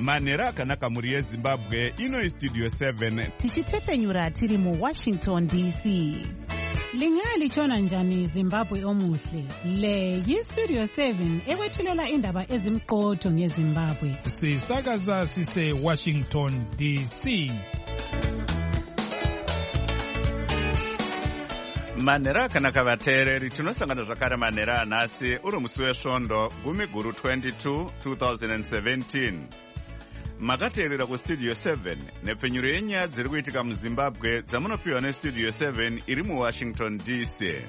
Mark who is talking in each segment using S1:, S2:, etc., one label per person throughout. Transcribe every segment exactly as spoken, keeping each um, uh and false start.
S1: manhero akanaka mhuri yezimbabwe. Ino istudio seven
S2: tichitepfenyura tiri muwashington D C.
S3: Lingalitshona njani Zimbabwe omuhle? Le yistudio seven ekwethulela indaba ezimqotho ngeZimbabwe.
S4: Sisakaza sise Washington D C.
S1: manhero akanaka vateereri, tinosangana zvakare manhero anhasi uri musi wesvondo gumi guru twenty-two two thousand seventeen. Makateerera kustudio seven nepfenyuro yenyaya dziri kuitika muzimbabwe dzamunopiwa nestudio seven iri muwashington D C.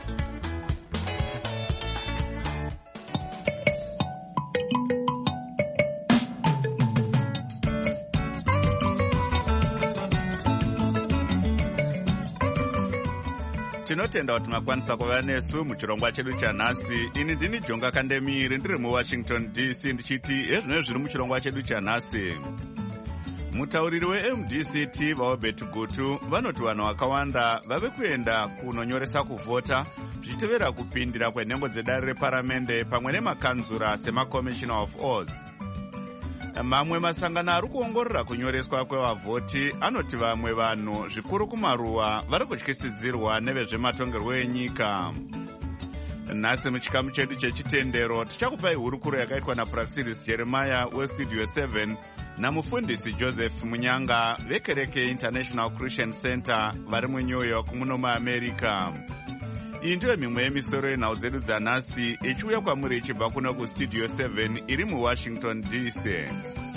S1: Tinotenda kuti makwanisa kuva nesu muchirongwa chedu chanhasi. Ini ndini Jonga Kandemiri ndiri muwashington D C ndichiti ezvino zviri muchirongwa chedu chanhasi. Mutauriri we-M D C T vaObert Gutu vanoti vanhu vakawanda vave kuenda kunonyoresa kuvhota zvichitevera kupindira kwenhengo dzedare reparamende pamwe nemakanzura semaCommissioner of Oaths. Mamwe masangano ari kuongorora kunyoreswa kwevavhoti anoti vamwe vanhu zvikuru kumaruwa vari kutyisidzirwa nevezvematongerwo enyika. Nhasi muchikamu chedu chechitendero tichakupai hurukuro yakaitwa naPraxiris Jeremiah westudio seven namufundisi Joseph Munyanga vekereke International Christian Center vari muNew York muno muAmerica. Iyi ndiyo mimwe yemisoro yenhau dzedu dzanhasi ichiuya kwamuri ichibva kuno kustudio seven iri muwashington D C.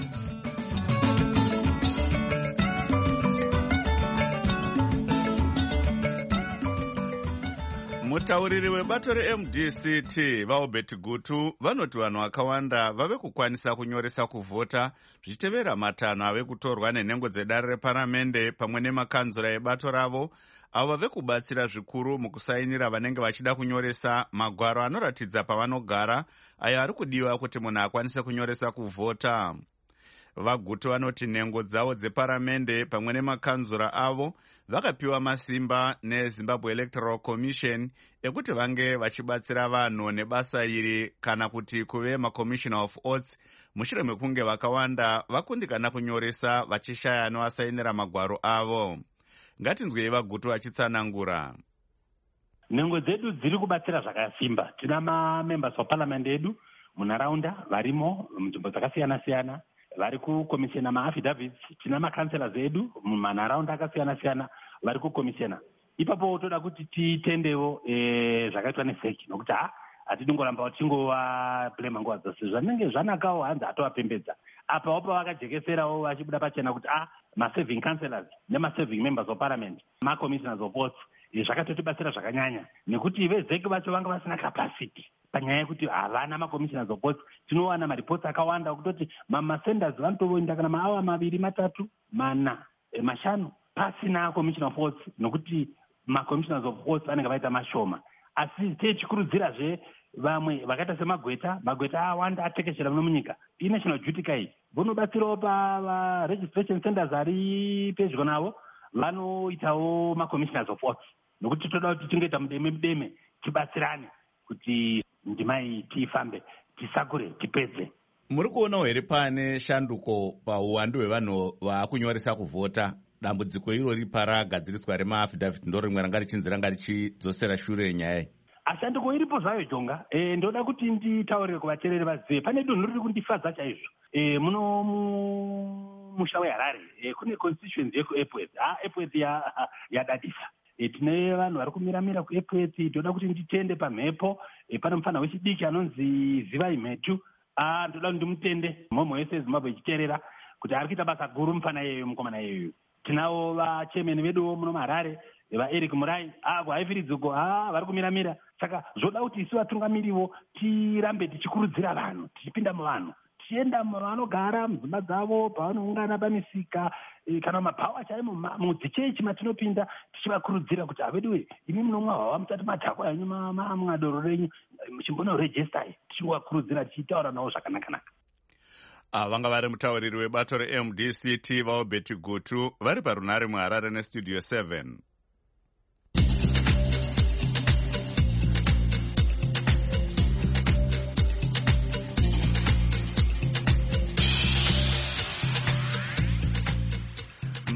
S1: Mutauriri webato re-M D C T vaObert Gutu vanoti vanhu vakawanda vave kukwanisa kunyoresa kuvhota zvichitevera matanho ave kutorwa nenhengo dzedare reparamende pamwe nemakanzura ebato ravo avo vave kubatsira zvikuru mukusainira vanenge vachida kunyoresa magwaro anoratidza pavanogara ayo ari kudiwa kuti munhu akwanise kunyoresa kuvhota. VaGutu vanoti nhengo dzavo dzeparamende pamwe nemakanzura avo vakapiwa masimba neZimbabwe Electoral Commission ekuti vange vachibatsira vanhu nebasa iri kana kuti kuve maCommissioner of Oaths mushure mekunge vakawanda vakundikana kunyoresa vachishaya anovasainira magwaro avo. Ngatinzwei vaGutu vachitsanangura.
S5: Nhengo dzedu dziri kubatsira zvakasimba. Tina mamembers waparliament edu munharaunda varimo munzvimbo dzakasiyana-siyana vari kukomishena maaffidavits. Tina makanselas edu mumanharaunda akasiyana-siyana vari kukomishena. Ipapo toda kuti titendewo e, zvakaitwa nevheki nokuti ha hatidingoramba tingova blema nguva dzose. Zvanenge zvanakawo hanzi atovapembedza. Apa wapa vakajekeserawo vachibuda pachena kuti ah ma-serving councillors nema-serving members of parliament ma-commissioners of oaths zvakatotibatsira zvakanyanya nekuti vezeki vacho vanga vasina capacity panyaya yekuti havana ma-commissioners of oaths. Tinowana maripoti akawanda kutoti masenders vanotoenda kana maawa maviri matatu mana e, mashanu pasina commissioner of oaths nokuti ma-commissioners of oaths anenge vaita mashoma. Asi techikurudzirazve vamwe vakaita semagweta magweta awanda atekeshera muno munyika inational jutica iyi vonobatsirawo paregistration centers ari pedyo navo vanoitawo macommissioners of oaths nokuti toda kuti tingoita mudeme mudeme tibatsirane kuti ndima iyi tifambe tisakure tipedze.
S1: Muri kuonawo here pane shanduko pauwandu hwevanhu vaakunyoresa kuvhota? Dambudziko irori paragadziriswa remaafidhavhiti ndo rimwe ranga richinzi ranga richidzosera shure nyaya.
S5: Ashanduko iripo zvayo Jonga. E, ndoda kuti nditaurire kuvateereri vazive pane dunhu riri kundifadza chaizvo. E, muno musha weHarare e, kune constituency yekuEpworth. Ah, Epworth yadadisa. E, tine vanhu vari kumiramira kuEpworth. Ndoda kuti nditende pamhepo. E, pane mufana wechidiki anonzi Zivai Mhetu. Ah, ndoda ndimutende mhomho yese yeZimbabwe ichiteerera kuti ari kuita basa guru mufana yeyo mukomana yeyo. Tinavo vachemeni veduwo muno muHarare vaEric Murai avo haiviridziko ha vari kumiramira. Saka zvoda kuti isu vatungamiriwo tirambe tichikurudzira vanhu tichipinda muvanhu tichienda muvanogara mudzimba dzavo pavanoungana pamisika e, kana mabhawa chaimo mudzichechi matinopinda tichivakurudzira kuti aveduwe imi munomwa hwava musati madhakwa yanyu mwadoro renyu chimbonoregistai tichivakurudzira tichitaura navo zvakanakanaka.
S1: Ah, vanga vari mutauriri webato re-M D C T vaObert Gutu vari parunhare muHarare nestudio seven.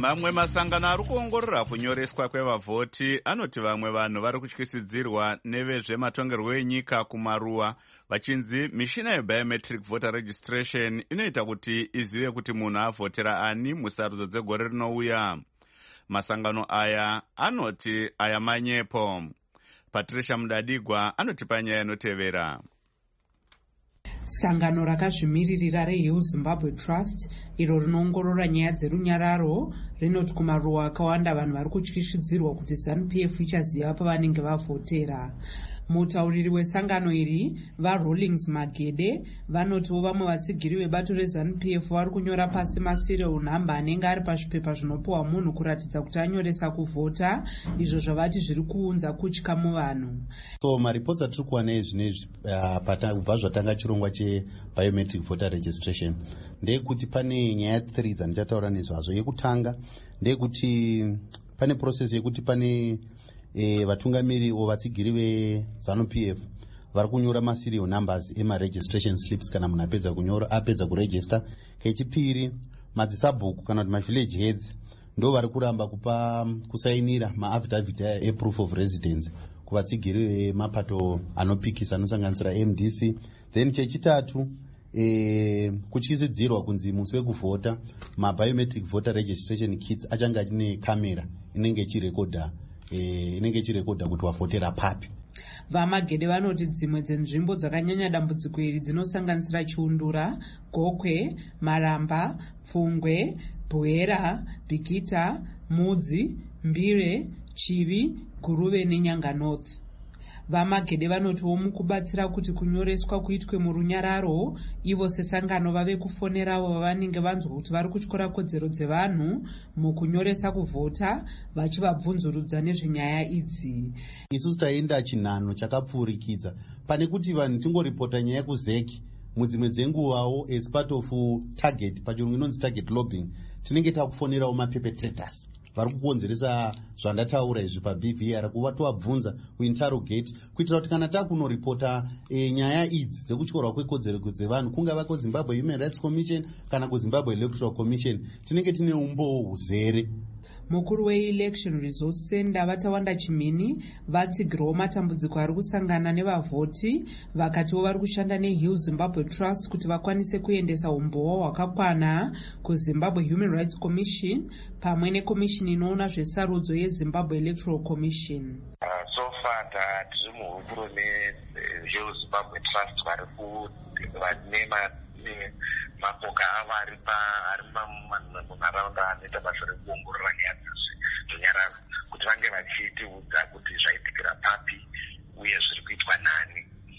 S1: Mamwe masangano ari kuongorora kunyoreswa kwevavhoti anoti vamwe vanhu vari kutyisidzirwa nevezvematongerwo enyika kumaruwa vachinzi mishina yebiometric voter registration inoita kuti izive kuti munhu avhotera ani musarudzo dzegore rinouya. Masangano aya anoti aya manyepo. Patricia Mudadigwa anotipa nyaya inotevera.
S6: Sangano rakazvimiririra reHill Zimbabwe Trust iro rinoongorora nyaya dzerunyararo rinoti kumaruwa akawanda vanhu vari kutyishidzirwa kuti ZANU P F ichaziva pavanenge vavhotera. Mutauriri wesangano iri vaRollings Magede vanotiwo vamwe vatsigiri vebato reZANU P F vari kunyora pasi maserial nhamba anenge ari pazvipepa zvinopiwa munhu kuratidza kuti anyoresa kuvhota, izvo zvavati zviri kuunza kutya muvanhu.
S7: So maripoti atiri kuwana ezvinezvi uh, kubva zvatanga chirongwa chebiometric voter registration ndeyekuti pane nyaya three dzandichataura nezvazvo. Yekutanga ndeyekuti pane process yekuti pane E, vatungamiri o vatsigiri veZANU P F vari kunyora maserial numbers ema-registration slips kana munhu apedza kunyora apedza kuregister. Kechipiri, madzisabhuku kana kuti mavillage heads ndo vari kuramba kupa kusainira maaffidavit eproof of residence kuvatsigiri vemapato anopikisa anosanganisira M D C. Then chechitatu, e, kutyisidzirwa kunzi musi wekuvhota mabiometric voter registration kits achange achine kamera inenge ichirekodha E, inenge ichirekodha kuti wavhotera papi.
S6: VaMagede vanoti dzimwe dzenzvimbo dzakanyanya dambudziko iri dzinosanganisira Chiundura, Gokwe, Maramba, Pfungwe, Bwera, Bikita, Mudzi, Mbire, Chivi, Guruve neNyanga North. VaMagede vanotiwo mukubatsira kuti kunyoreswa kuitwe murunyararo, ivo sesangano vave kufonerawo vavanenge vanzwa kuti vari kutyora kodzero dzevanhu mukunyoresa kuvhota vachivabvunzurudza nezvenyaya idzi.
S7: Isusu taenda chinhano chakapfuurikidza pane kuti vanhu tingoripota nyaya kuzeki mudzimwe dzenguvawo as part of target, pachirungu inonzi target lobbying, tinenge takufonerawo maperpetrators vari kukonzeresa zvandataura izvi paB V R kuvatovabvunza kuinterrogate kuitira kuti kana takunoripota e, nyaya idzi dzekutyorwa kwekodzero dzevanhu kungava kuZimbabwe Human Rights Commission kana kuZimbabwe Electoral Commission tinenge tine umbowo huzere.
S6: Mukuru weElection Resource Center Vatawanda Chimini vatsigirawo matambudziko ari kusangana nevavhoti, vakatiwo vari kushanda neHill Zimbabwe Trust kuti vakwanise kuendesa umbowo hwakakwana kuZimbabwe Human Rights Commission pamwe nekomishini inoona zvesarudzo yeZimbabwe Electoral Commission.
S8: Uh, so far tiri muhukuro neHill Zimbabwe Trust vari kunema mapoka ava ari munharaunda anoita basa rekuongorora nyaya dzonyararo kuti vange vachitiudza kuti zvaitikira papi uye zviri kuitwa nani.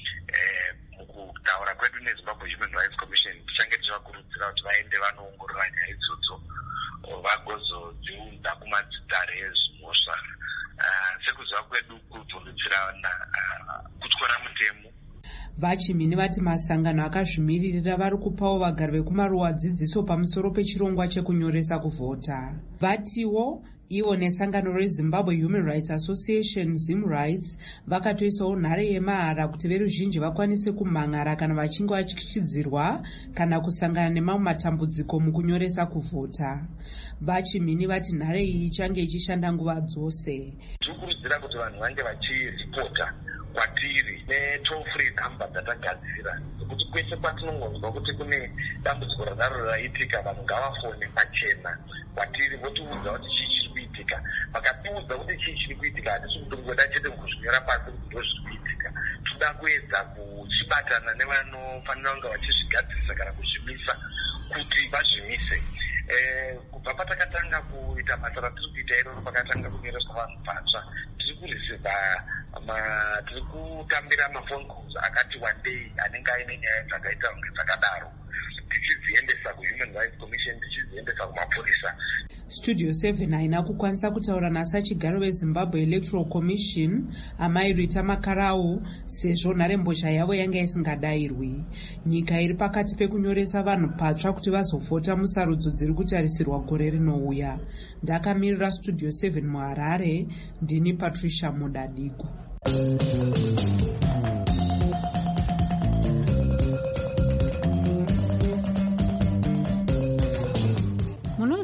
S8: Mukutaura kwedu neZimbabwe Human Rights Commission tichange tichivakurudzira kuti vaende vanoongorora nyaya idzodzo vagozodziudza kumadzidare ezvimhosva. Sekuziva kwedu kuvhundutsirana kutyora mutemo.
S6: Vachimini vati masangano akazvimiririra vari kupawo vagari vekumaruwa dzidziso pamusoro pechirongwa chekunyoresa kuvhota. Vatiwo ivo nesangano reZimbabwe Human Rights Association Zim Rights vakatoisawo nhare yemahara kuti veruzhinji vakwanise kumhan'ara kana vachinge vatyishidzirwa kana kusangana nemamwe matambudziko mukunyoresa kuvhota. Vachimini vati nhare iyi ichange ichishanda nguva dzose.
S8: Tikurudzira kuti vanhu vange vachiripota kwatiri netoll free number dzatagadzira kuti kwese kwatinongonzwa kuti kune dambudziko radaro raitika vanhu ngavafone pachena kwatiri votiudza kuti chii chiri kuitika. Vakatiudza kuti chii chiri kuitika hatisi kutongoda chete kuzvinyora pasi kuti ndo zviri kuitika. Toda kuedza kuchibatana nevanofanira kunge vachizvigadzirisa kana kuzvimisa kuti vazvimise. Kubva patakatanga kuita basa ratiri kuita iroro pakatanga kunyoreswa vanhu patsva tiri kureceiva tiri kutambira mafone calls akati one day anenge aine nyaya dzakaita kunge dzakadaro tichidziendesa kuHuman Rights Commission tichidziendesa kumapurisa.
S6: Studio seven haina kukwanisa kutaura nasachigaro weZimbabwe Electoral Commission Amai Rita Makarau sezvo nharembozha yavo yanga isingadayirwi. Nyika iri pakati pekunyoresa vanhu patsva kuti vazovhota musarudzo dziri kutarisirwa gore rinouya. Ndakamirira Studio seven muHarare, ndini Patricia Mudadigwa.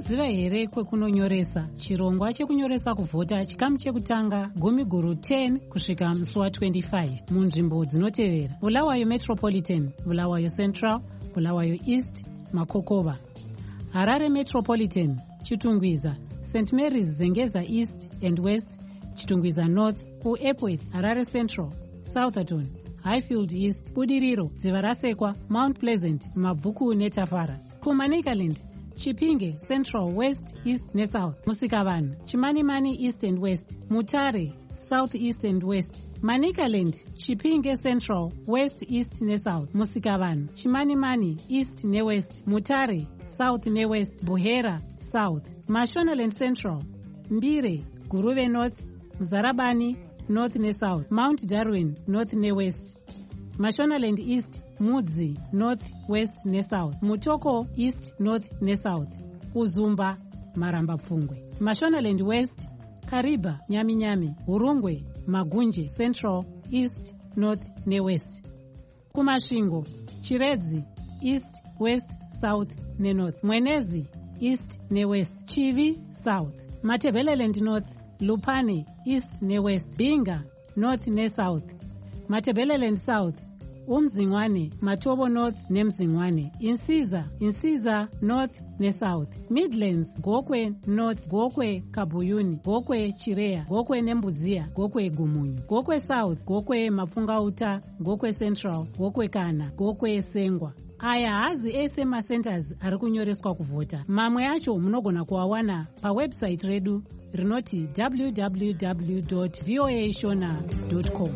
S3: munoziva here kwekunonyoresa? Chirongwa chekunyoresa kuvhota chikamu chekutanga gumi guru ten kusvika musi wa twenty-five munzvimbo dzinotevera: Bulawayo Metropolitan, Bulawayo Central, Bulawayo East, Makokova. Harare Metropolitan, Chitungwiza, Saint Mary's Zengeza East and West, Chitungwiza North, kuEpworth, Harare Central, Southampton, Highfield East, Budiriro, Dzivarasekwa, Mount Pleasant, Mabvuku neTafara. kuManicaland, Chipinge Central, West, East neSouth, Musikavanhu, Chimanimani East and West, Mutare South East and West. Manicaland, Chipinge Central, West, East neSouth, Musikavanhu, Chimanimani East neWest, Mutare South neWest, Buhera South. Mashonaland Central, Mbire, Guruve North, Mzarabani North neSouth, Mount Darwin North neWest. Mashonaland East, Mudzi North West neSouth, Mutoko East North neSouth, Uzumba Maramba Pfungwe. Mashonaland West, Kariba Nyami-Nyami, Urungwe Magunje Central, East North neWest. Kumasvingo, Chiredzi East West South neNorth, Mwenezi East neWest, Chivi South. Matebeleland North, Lupane East neWest, Binga North neSouth. Matebeleland South, Umzingwane, Matobo North neMzingwane. Insiza, Insiza North neSouth. Midlands, Gokwe North, Gokwe Kabuyuni, Gokwe Chirea, Gokwe Nembudzia, Gokwe Gumunyu. Gokwe South, Gokwe Mafungauta, Gokwe Central, Gokwe Kana, Gokwe Sengwa. Aya hazi ese macenters ari kunyoreswa kuvhota. Mamwe acho munogona kuawana pawebsite redu rinoti w w w dot voa shona dot com.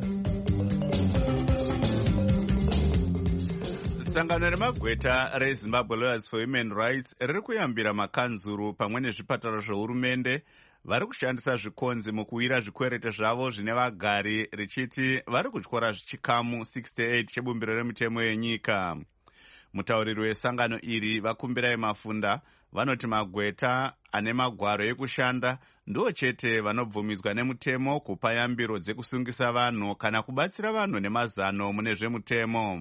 S1: Sangano remagweta reZimbabwe Lawyers for Human Rights riri kuyambira makanzuru pamwe nezvipataro zvehurumende vari kushandisa zvikonzi mukuwira zvikwerete zvavo zvine vagari, richiti vari kutyora zvichikamu sixty-eight chebumbiro remitemo yenyika. Mutauriri wesangano iri Vakumbirai Mafunda vanoti magweta ane magwaro ekushanda ndo chete vanobvumidzwa nemutemo kupa yambiro dzekusungisa vanhu kana kubatsira vanhu nemazano mune zvemutemo.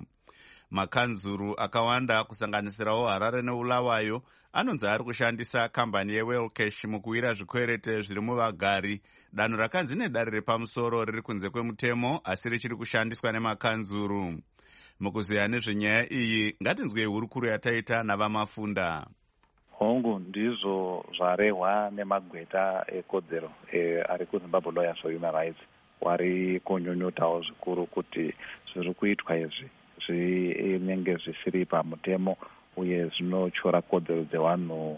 S1: Makanzuru akawanda kusanganisirawo Harare neBulawayo anonzi ari kushandisa kambani yeWellcash mukuwira zvikwerete zviri muvagari, danho rakanzi nedare repamusoro riri kunze kwemutemo asi richiri kushandiswa nemakanzuru. Mukuziya nezvenyaya iyi ngatinzwei hurukuru yataita naVamafunda.
S9: Hongu ndizvo zvarehwa nemagweta ekodzero e, ari kuZimbabwe Lawyers for Human Rights wari kunyonyotawo zvikuru kuti zviri kuitwa izvi zvinenge zvisiri pamutemo uye zvinotyora kodzero dzevanhu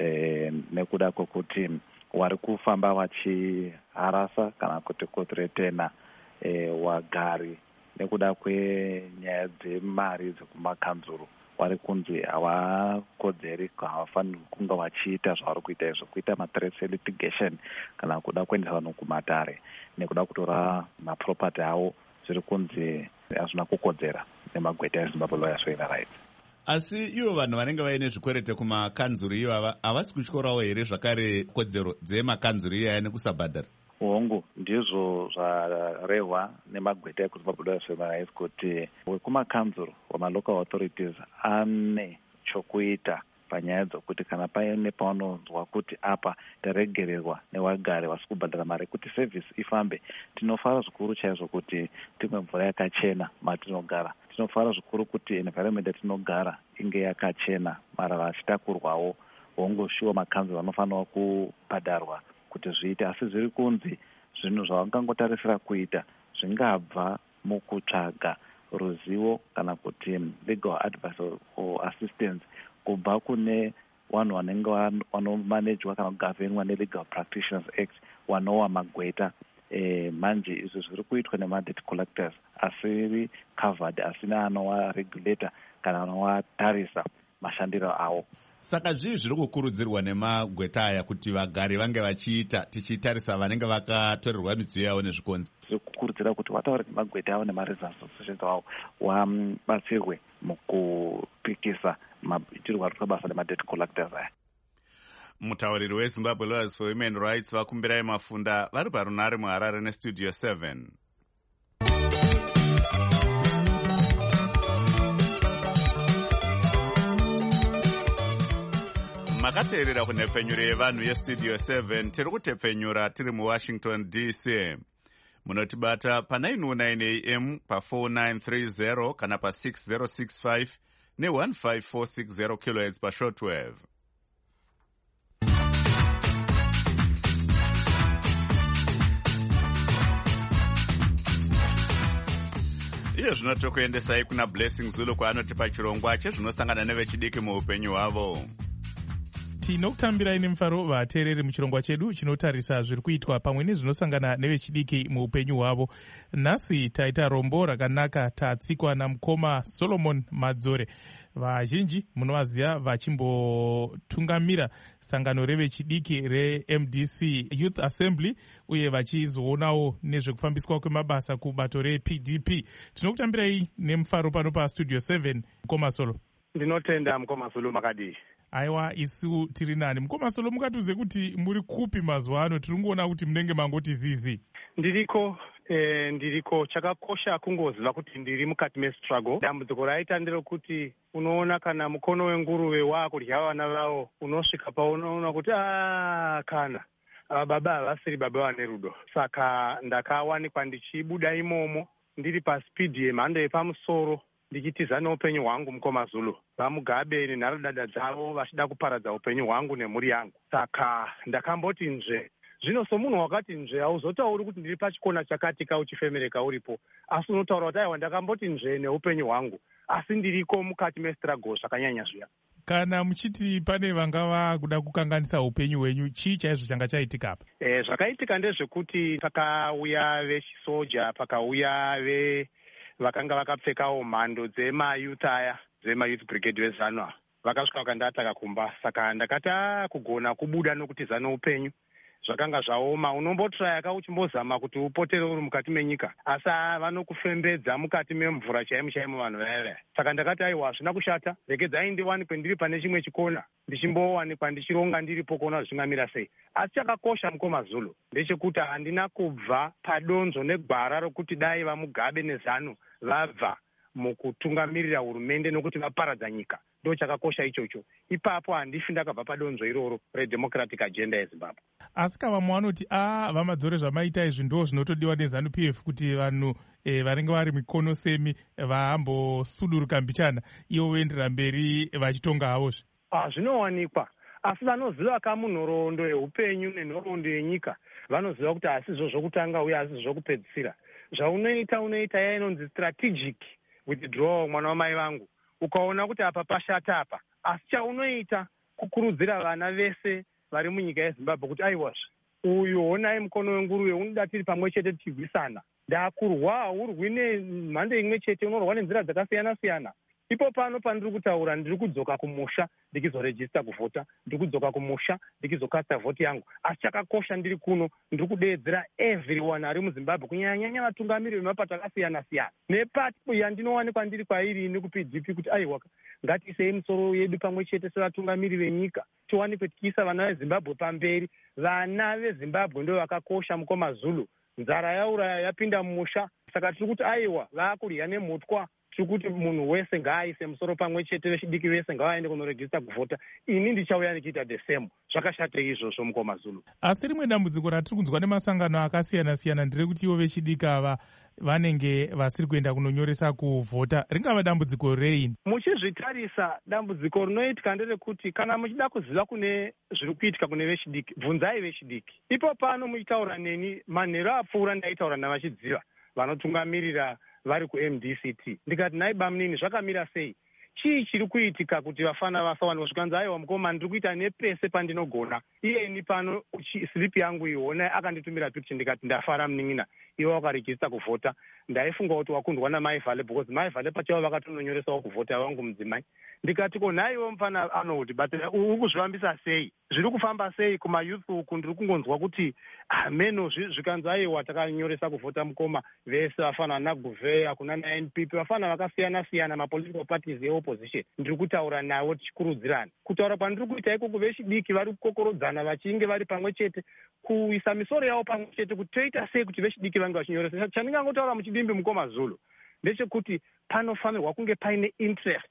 S9: e, nekuda kwekuti wari kufamba vachiharasa kana kuti kuthretena e, wagari nekuda kwenyaya dzemari dzekumakanzuru. Wari kunzi havakodzeri, havafaniri kunge vachiita zvavari kuita izvo, kuita mathreats litigation kana kuda kuendesa vanhu kumatare nekuda kutora mapropati avo, zviri kunzi hazvina kukodzera nemagweta eZimbabwe Lawyers for Human Rights.
S1: Asi ivo vanhu vanenge vaine zvikwerete kumakanzuru ivava havasi kutyorawo here zvakare kodzero dzemakanzuru iyaya nekusabhadhara?
S9: Hongu ndizvo zvarehwa nemagweta ekuZimbabwe Lawyers for Human Rights kuti wekumakanzuru wamalocal authorities ane chokuita panyaya dzokuti kana paine paunonzwa kuti apa taregererwa nevagari vasi kubhadhara mari kuti service ifambe, tinofara zvikuru chaizvo kuti timwe mvura yakachena matinogara. Tinofara zvikuru kuti environment yatinogara inge yakachena, mara vachitakurwawo. Hongu shuwa makanzuru vanofanira kubhadharwa kuti zviite, asi zviri kunzi zvinhu zvavangangotarisira kuita zvingabva mukutsvaga ruzivo kana kuti legal advice or assistance kubva kune vanhu vanenge vanomanejwa kana kugavenwa neLegal Practitioners Act, wanowa magweta. E, manje izvo zviri kuitwa nemadebt collectors asiri covered, asina anowaregulator kana anowatarisa mashandiro avo.
S1: Saka zvii zviri kukurudzirwa nemagweta aya kuti vagari vange vachiita tichitarisa vanenge vakatorerwa midziyo yavo nezvikonzi?
S9: Zviri kukurudzira kuti vataure nemagweta avo nemaresidence associations avo vabatsirwe mukupikisa maitirwo ari kuita basa nemadebt collectors aya.
S1: Mutauriri weZimbabwe Lawyers for Human Rights Vakumbirai Mafunda vari parunare muHarare neStudio seven. makateerera kunhepfenyuro yevanhu yestudio seven tiri kutepfenyura tiri muwashington D C. Munotibata pa nine oh nine A M pa four nine three zero kana pa six zero six five ne one five four six zero kilohertz pa shortwave. Iye zvino tokuendesai kuna Blessing Zulu kwaanoti pachirongwa chezvinosangana nevechidiki muupenyu hwavo.
S4: Tinokutambirai nemufaro vateereri muchirongwa chedu chinotarisa zviri kuitwa pamwe nezvinosangana nevechidiki muupenyu hwavo. Nhasi taita rombo rakanaka tatsikwa namukoma Solomon Madzore. Vazhinji munovaziva vachimbotungamira sangano revechidiki re-M D C Youth Assembly uye vachizoonawo nezvekufambiswa kwemabasa kubato re-P D P. Tinokutambirai nemufaro pano pastudio seven. Mukoma Solo.
S10: Ndinotenda mukoma Zulu makadii.
S4: Aiwa, isu tiri nani. Mukoma Solo, mukatiudze kuti muri kupi mazuva ano? Tiri kuona kuti munenge mangoti zizi.
S10: Ndiriko eh, ndiriko chakakosha kungoziva kuti ndiri mukati mestruggle. Dambudziko raita nderokuti unoona kana mukono wenguruve wakudya vana vavo, unosvika paunoona kuti ah kana ava baba havasiri baba vane rudo. Saka ndakawanikwa ndichibuda imomo ndiri paspidi yemhando yepamusoro ndichitiza neupenyu hwangu mukoma Zulu. Vamugabe nenharadada dzavo vachida kuparadza upenyu hwangu nemhuri yangu. Saka ndakamboti nzve. Zvino somunhu wakati nzve hauzotauri kuti ndiri pachikona chakati kauchifemere kauripo. Asi unotaura kuti aiwa ndakamboti nzve neupenyu hwangu. Asi ndiriko mukati mestruggle zvakanyanya zviya.
S4: Kana muchiti pane vanga vakuda kukanganisa upenyu hwenyu, chii chaizvo changa chaitika apa?
S10: Eh, zvakaitika ndezvekuti pakauya vechisoja, pakauya ve vakanga vakapfekawo mhando dzemayouth aya dzemayouth brigade vezanwa vakasvika vakandataka kumba. Saka ndakata kugona kubuda nokuti zano upenyu zvakanga zvaoma. Unombotrayaka uchimbozama kuti upotere uri mukati menyika, asi vanokufembedza mukati memvura chaimo chaimo vanhu vaya. Saka ndakati aiwa hazvina kushata, regedzai ndiwanikwe ndiri pane chimwe chikona ndichimbowanikwa ndichironga ndiripo kuona zvichingamira sei. Asi chakakosha mukoma Zulu ndechekuti handina kubva padonzo negwara rokuti dai vamugabe nezano vabva mukutungamirira hurumende nokuti vaparadza nyika. Ndo chakakosha ichocho. Ipapo handifi ndakabva padonzo iroro redemocratic agenda yeZimbabwe.
S4: Asi kavamwe vanoti a vaMadzore zvamaita izvi ndo zvinotodiwa neZANU P F kuti vanhu e, varinge vari mikono semi vahambosuduruka mbichana ivo voendera mberi vachitonga havozve.
S10: Ah, zvinowanikwa. Asi vanoziva kamunhoroondo yeupenyu nenhoroondo yenyika vanoziva kuti hasizvo zvokutanga uye hasizvo zvokupedzisira. Zvaunoita unoita yaya inonzi strategic withdrawal mwana wamai vangu. Ukaona kuti apa pashata apa, asi chaunoita kukurudzira vana vese vari munyika yeZimbabwe kuti aiwazve uyu honai mukono wenguruve unoda tiri pamwe chete tichirwisana. Ndakurwa haurwi nemhando imwe chete, unorwa nenzira dzakasiyana siyana. Ipo pano pandiri kutaura ndiri kudzoka kumusha ndikizorejista kuvhota, ndiri kudzoka kumusha ndikizokasta vhoti yangu. Asi chakakosha ndiri kuno ndiri kudeedzera everyone ari muZimbabwe kunyanya nyanya vatungamiri vemapato akasiyana siyana. Nepati yandinowanikwa ndiri kwairi ini ku P D P kuti aiwa ngatiisei misoro yedu pamwe chete sevatungamiri venyika, tiwanikwe tichiisa vana veZimbabwe pamberi. Vana veZimbabwe ndo vakakosha mukoma Zulu. Nzara yauraya yapinda mumusha, saka tiri kuti aiwa vakurya nemhotwa. Kuti munhu wese ngaaise musoro pamwe chete, vechidiki vese ngavaende kunoregista kuvhota. Ini ndichauya nichiita the same. Zvakashate izvozvo mukoma Zulu.
S4: Asi rimwe dambudziko ratiri kunzwa nemasangano akasiyana siyana nderekuti ivo vechidiki ava vanenge vasiri kuenda kunonyoresa kuvhota. Ringava dambudziko rei?
S10: Muchizvitarisa dambudziko rinoitika nderekuti kana muchida kuziva kune zviri kuitika kune vechidiki, bvunzai vechidiki. Ipo pano muchitaura neni, manheru apfuura ndaitaura navachidziva vanotungamirira vari ku-M D C T. Ndikati nai bamunini zvakamira sei? Chii chiri kuitika kuti vafana vasawanikwa? Zvikanzi aiwa mukoma ndiri kuita nepese pandinogona. Iyeni pano silipi yangu iona akanditumira picture. Ndikati ndafara munin'ina. Ivo vakarejista kuvhota. Ndaifunga kuti wakundwa naMaivhale because Maivhale pachavo vakatononyoresawo kuvhota vangu mudzimai. Ndikati ko nhaiwo mufana Arnold, but uri kuzvifambisa sei? Zviri kufamba sei kumayouth uku? Ndiri kungonzwa kuti ameno zvikanzi aiwa takanyoresa kuvhota mukoma vese vafana naGuveya kuna naN P P vafana vakasiyana siyana mapolitical parties eopposition. Ndiri kutaura nawo tichikurudzirana. Kutaura kwandiri kuita ikoko vechidiki vari kukokorodzana vachinge vari pamwe chete kuisa misoro yavo pamwe chete kuti toita sei kuti vechidiki vange vachinyoresa. Chandingangotaura muchidimbi mukoma Zulu ndechekuti panofanirwa kunge paine interest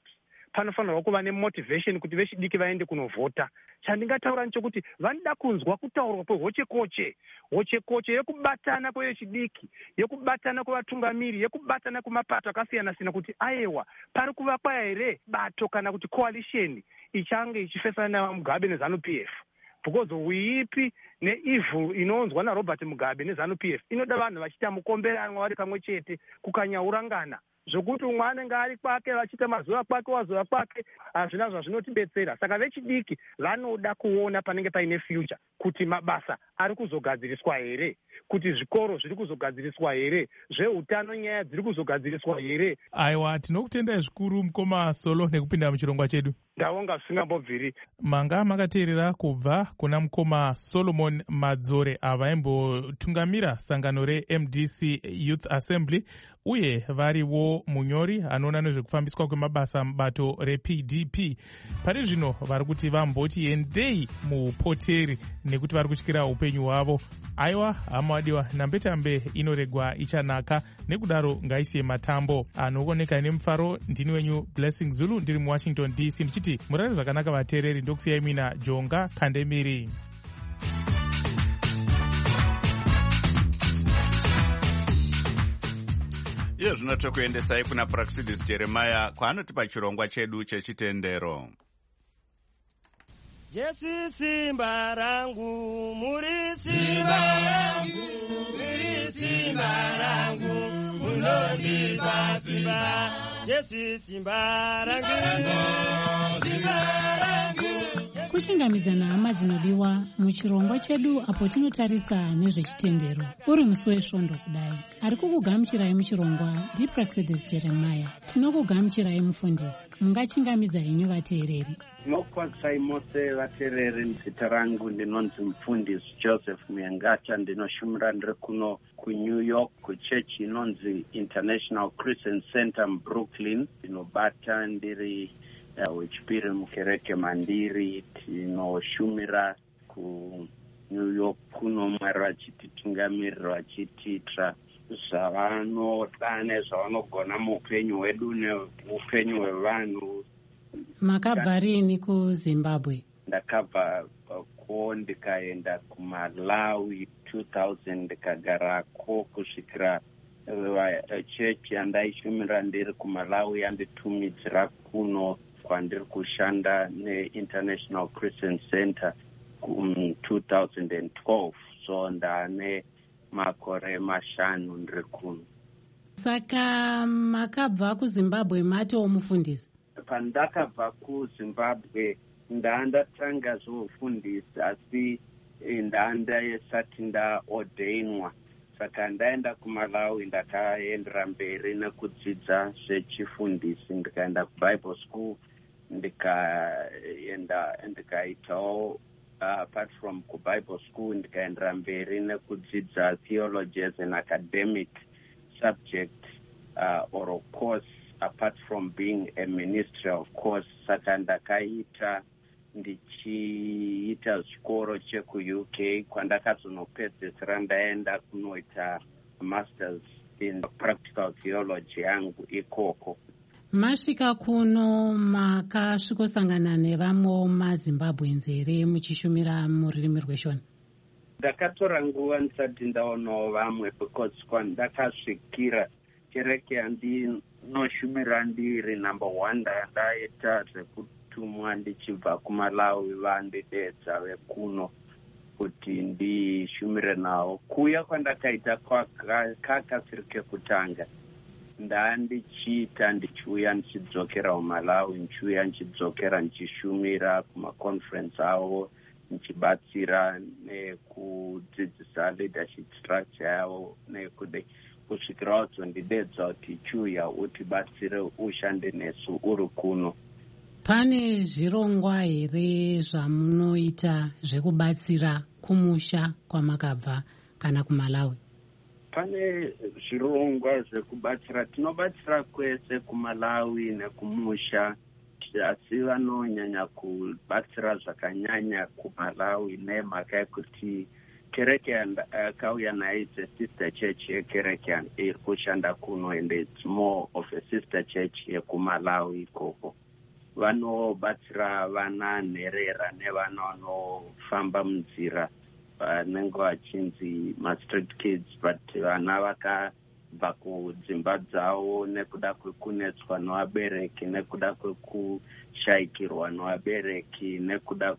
S10: panofanirwa kuva nemotivation kuti vechidiki vaende kunovhota. Chandingataura nechekuti vanoda kunzwa kutaurwa kwehochekoche, hochekoche yekubatana kwevechidiki, yekubatana kwevatungamiri, yekubatana kwemapato akasiyana siyana, kuti aiwa pari kuvakwa here bato kana kuti coalition ichange ichifesana naMugabe neZANU P F. Because uipi neevil inonzwa naRobert Mugabe neZANU P F inoda vanhu vachiita mukomberanwa vari pamwe chete kukanyaurangana, zvokuti umwe anenge ari kwake vachiita mazuva kwake wazuva kwake, hazvina zvazvinotibetsera. Saka vechidiki vanoda kuona panenge paine future, kuti mabasa ari kuzogadziriswa here, kuti zvikoro zviri kuzogadziriswa here, zveutano nyaya dziri kuzogadziriswa here.
S4: Aiwa, tinokutendai zvikuru mukoma Solo nekupinda muchirongwa chedu.
S10: Ndavonga zvisingambobviri.
S4: Manga makateerera kubva kuna mukoma Solomon Madzore avaimbotungamira sangano reM D C Youth Assembly uye variwo munyori anoona nezvekufambiswa kwemabasa mubato reP D P. Pari zvino vari kuti vamboti endei muupoteri nekuti vari kutyira upenyu hwavo. Aiwa hamadiwa, nambetambe inoregwa ichanaka, nekudaro ngaisiye matambo. Anooneka nemufaro, ndini wenyu Blessing Zulu, ndiri muWashington D C ndichiti murare zvakanaka vateereri. Ndokusiyai mina Jonga Kandemiri.
S1: Iyo zvino tokuendesai kuna Praxidis Jeremiah kwaanotipa chirongwa chedu chechitendero.
S11: Jesu simba rangu, muri simba rangu, muri simba rangu, munondipa simba. Jesu simba rangu, simba rangu.
S3: Kuchingamidza hama dzinodiwa muchirongwa chedu apo tinotarisa nezvechitendero. Uri musi wesvondo kudai. Ari kukugamuchirai muchirongwa ndiPraxidis Jeremiah. Tinokugamuchirai mufundisi. Mungachingamidza henyu vateereri.
S12: Ndinokupatsai mose vateereri. Zita rangu ndinonzi mufundisi Joseph Muyengata, ndinoshumira ndiri kuno kuNew York kuchechi inonzi International Christian Center muBrooklyn. Ndinobata ndiri uh, wechipiri mukereke mandiri. Tinoshumira kuNew York kuno Mwari vachititungamirira vachitiitira zvavanoda nezvavanogona muupenyu hwedu neupenyu hwevanhu.
S3: Makabva rini kuZimbabwe?
S12: Ndakabva ko ndikaenda kuMalawi two thousand, ndikagarako kusvikira chechi yandaishumira ndiri kuMalawi yanditumidzira kuno kwandiri kushanda neInternational Christian Center um, two thousand twelve. So ndane makore mashanu ndiri kuno.
S3: Saka makabva kuZimbabwe matoo mufundisi?
S12: Pandakabva kuZimbabwe ndandatanga zvofundisi, asi ndandasati ndaordainwa. Saka ndaenda kuMalawi ndakaendera mberi nekudzidza zvechifundisi, ndikaenda kuBible school, ndikaenda ndikaitawo apart from kuBible school ndikaendera mberi nekudzidza theology as an academic subject uh, or a course apart from being a ministry of course. Saka ndakaita ndichiita chikoro chekuU K kwandakazonopedzesera ndaenda kunoita masters in practical theology yangu ikoko.
S3: Masvika kuno makasvikosangana nevamwe maZimbabwenzi here muchishumira mururimi rweshona?
S12: Ndakatora nguva ndisati ndaonawo vamwe because kwandakasvikira kereke yandinoshumira ndiri number one ndaita zvekutumwa ndichibva kuMalawi vandidedza vekuno kuti ndishumire navo. Kuya kwandakaita kakasiri kekutanga, ndandichiita ndichiuya ndichidzokera kuMalawi, ndichiuya ndichidzokera ndichishumira kumaconference avo, ndichibatsira nekudzidzisa leadership structure yavo nekude kusvikira wadzondidedza kuti chiuya utibatsire ushande nesu uri kuno.
S3: Pane zvirongwa here zvamunoita zvekubatsira kumusha kwamakabva kana kuMalawi?
S12: Pane zvirongwa zvekubatsira, tinobatsira kwese kuMalawi nekumusha, asi vanonyanya kubatsira zvakanyanya kuMalawi nemhaka yekuti kereke yakauya nayo is a sister church yekereke iri kushanda kuno, and it's more of a sister church yekuMalawi ikoko. vanobatsira vana nherera nevana vanofamba munzira vanenge vachinzi mastreet kids, but vana vakabva kudzimba dzavo nekuda kwekunetswa nevabereki, nekuda kwekushayikirwa nevabereki, nekuda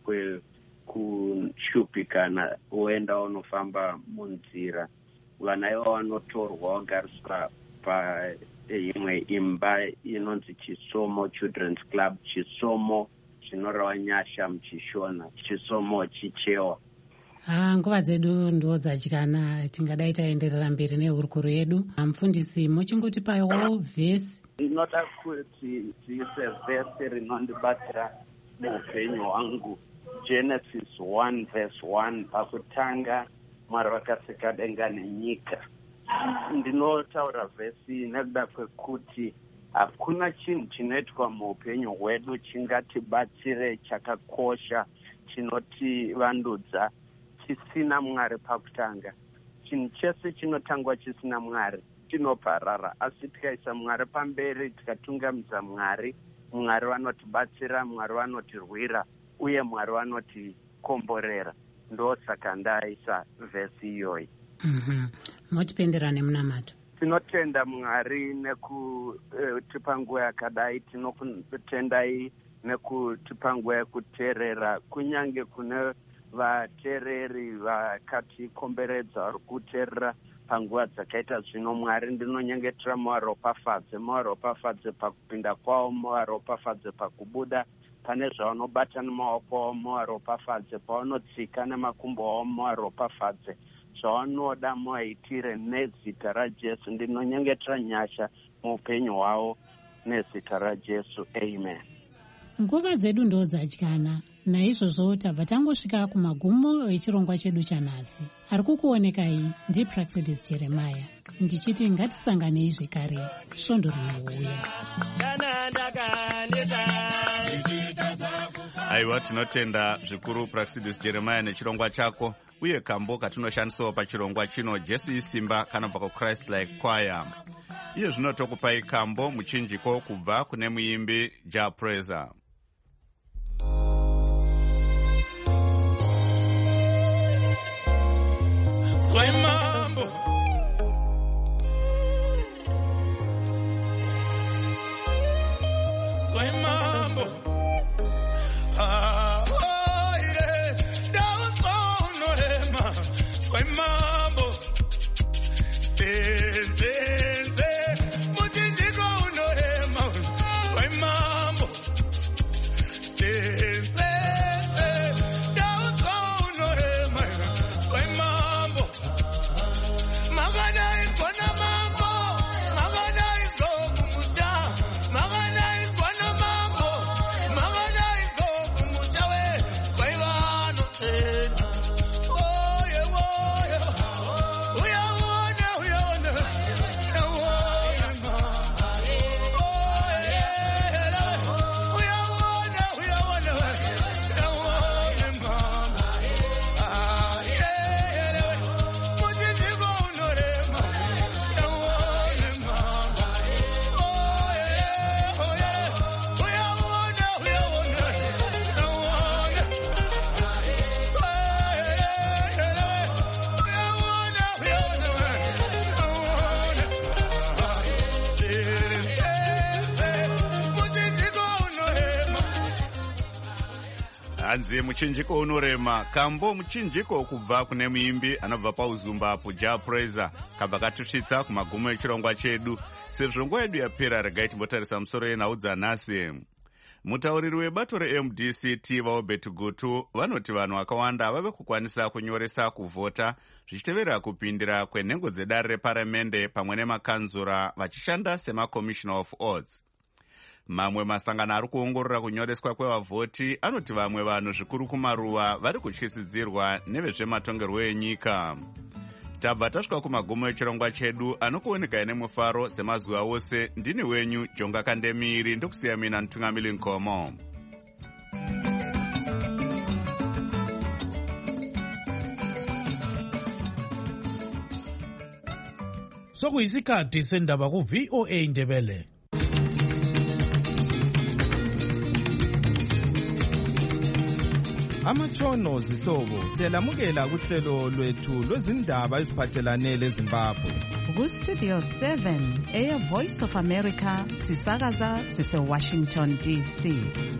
S12: kwekushupikana woenda unofamba munzira. Vana ivo vanotorwa vagariswa paimwe imba inonzi Chisomo Children's Club, Chisomo chinoreva nyasha muchishona, Chisomo chichewa.
S3: Ah, nguva dzedu ndo dzadyana, tingadai taenderera mberi nehurukuru yedu. Mufundisi, muchingotipawo vhesi.
S12: Ndinoda kuti dziise vhesi rinondibatsira muupenyu hwangu. Genesis one verse one, pakutanga Mwari vakasika denga nenyika. Ndinotaura vhesi nekuda kwekuti hakuna chinhu chinoitwa muupenyu hwedu chingatibatsire chakakosha, chinotivandudza chisina Mwari pakutanga. Chinhu chese chinotangwa chisina Mwari chinoparara, asi tikaisa Mwari pamberi, tikatungamidza Mwari, Mwari vanotibatsira, Mwari vanotirwira, uye Mwari vanotikomborera. Ndo saka ndaisa vhesi iyoyi.
S3: Mhm. Motipendera nemunamato.
S12: Tinotenda Mwari nekutipa nguva yakadai, tinotendai nekutipa nguva yekuteerera, kunyange kune vateereri vakatikomberedza vari kuteerera panguva dzakaita zvino. Mwari ndinonyengetera muvaropafadze, muvaropafadze pakupinda kwavo, muvaropafadze pakubuda, pane zvavanobata nemaoko avo, muvaropafadze pavanotsika nemakumbo avo, muvaropafadze zvavanoda muvaitire nezita raJesu. Ndinonyengetera nyasha muupenyu hwavo nezita raJesu. Amen.
S3: Nguva dzedu ndo dzadyana, naizvozvo tabva tangosvika kumagumo echirongwa chedu chanhasi. Ari kukuonekai ndiPraxedis Jeremiah, ndichiti ngatisanganei zvekare svondo rinouya.
S1: Aiwa, tinotenda zvikuru Praxedis Jeremiah nechirongwa chako, uye kambo katinoshandisawo pachirongwa chino Jesu isimba kanobva kuChrist Like Choir. Iye zvino tokupai kambo muchinjiko kubva kune muimbi Ja Praiser.
S13: Sway mambo, sway mambo, ah, oh yeah, down on no hema, sway mambo, eh, eh, eh, mujinjiko no hema, sway mambo, eh, eh, down on no hema, sway mambo. Magana is one mambo, Magana is go kumuja, Magana is one mambo, Magana is go kumuja we, Kwaivano ten. Oh yeah, oh yeah, oh yeah, oh yeah, oh yeah, oh yeah, oh yeah, oh
S1: Hanzi muchinjiko unorema, kambo muchinjiko kubva kune muimbi anobva pauzumba apo Ja Praiser, kabva katusvitsa kumagumo echirongwa chedu. Sezvo nguva yedu yapera, regai timbotarisa musoro yenhau dzanhasi. Mutauriri webato reM D C T vaObert Gutu vanoti vanhu vakawanda vave kukwanisa kunyoresa kuvhota zvichitevera kupindira kwenhengo dzedare reparamende pamwe nemakanzura vachishanda semaCommissioner of Odds. Mamwe masangano ari kuongorora kunyoreswa kwevavhoti anoti vamwe vanhu zvikuru kumaruva vari kutyisidzirwa nevezvematongerwo enyika. Tabva tasvika kumagumo echirongwa chedu anokuonekai nemufaro semazuva ose. Ndini wenyu Jonga Kandemiri, ndokusiya mina Ntungamili Nkomo.
S13: Sokuyisikhathi sendaba ku V O A Ndebele.
S14: amatshono zihlobo siyalamukela kuhlelo lwethu lwezindaba eziphathelane leZimbabwe.
S2: Ku-Studio seven, Air Voice of America, sisakaza sise-Washington D C.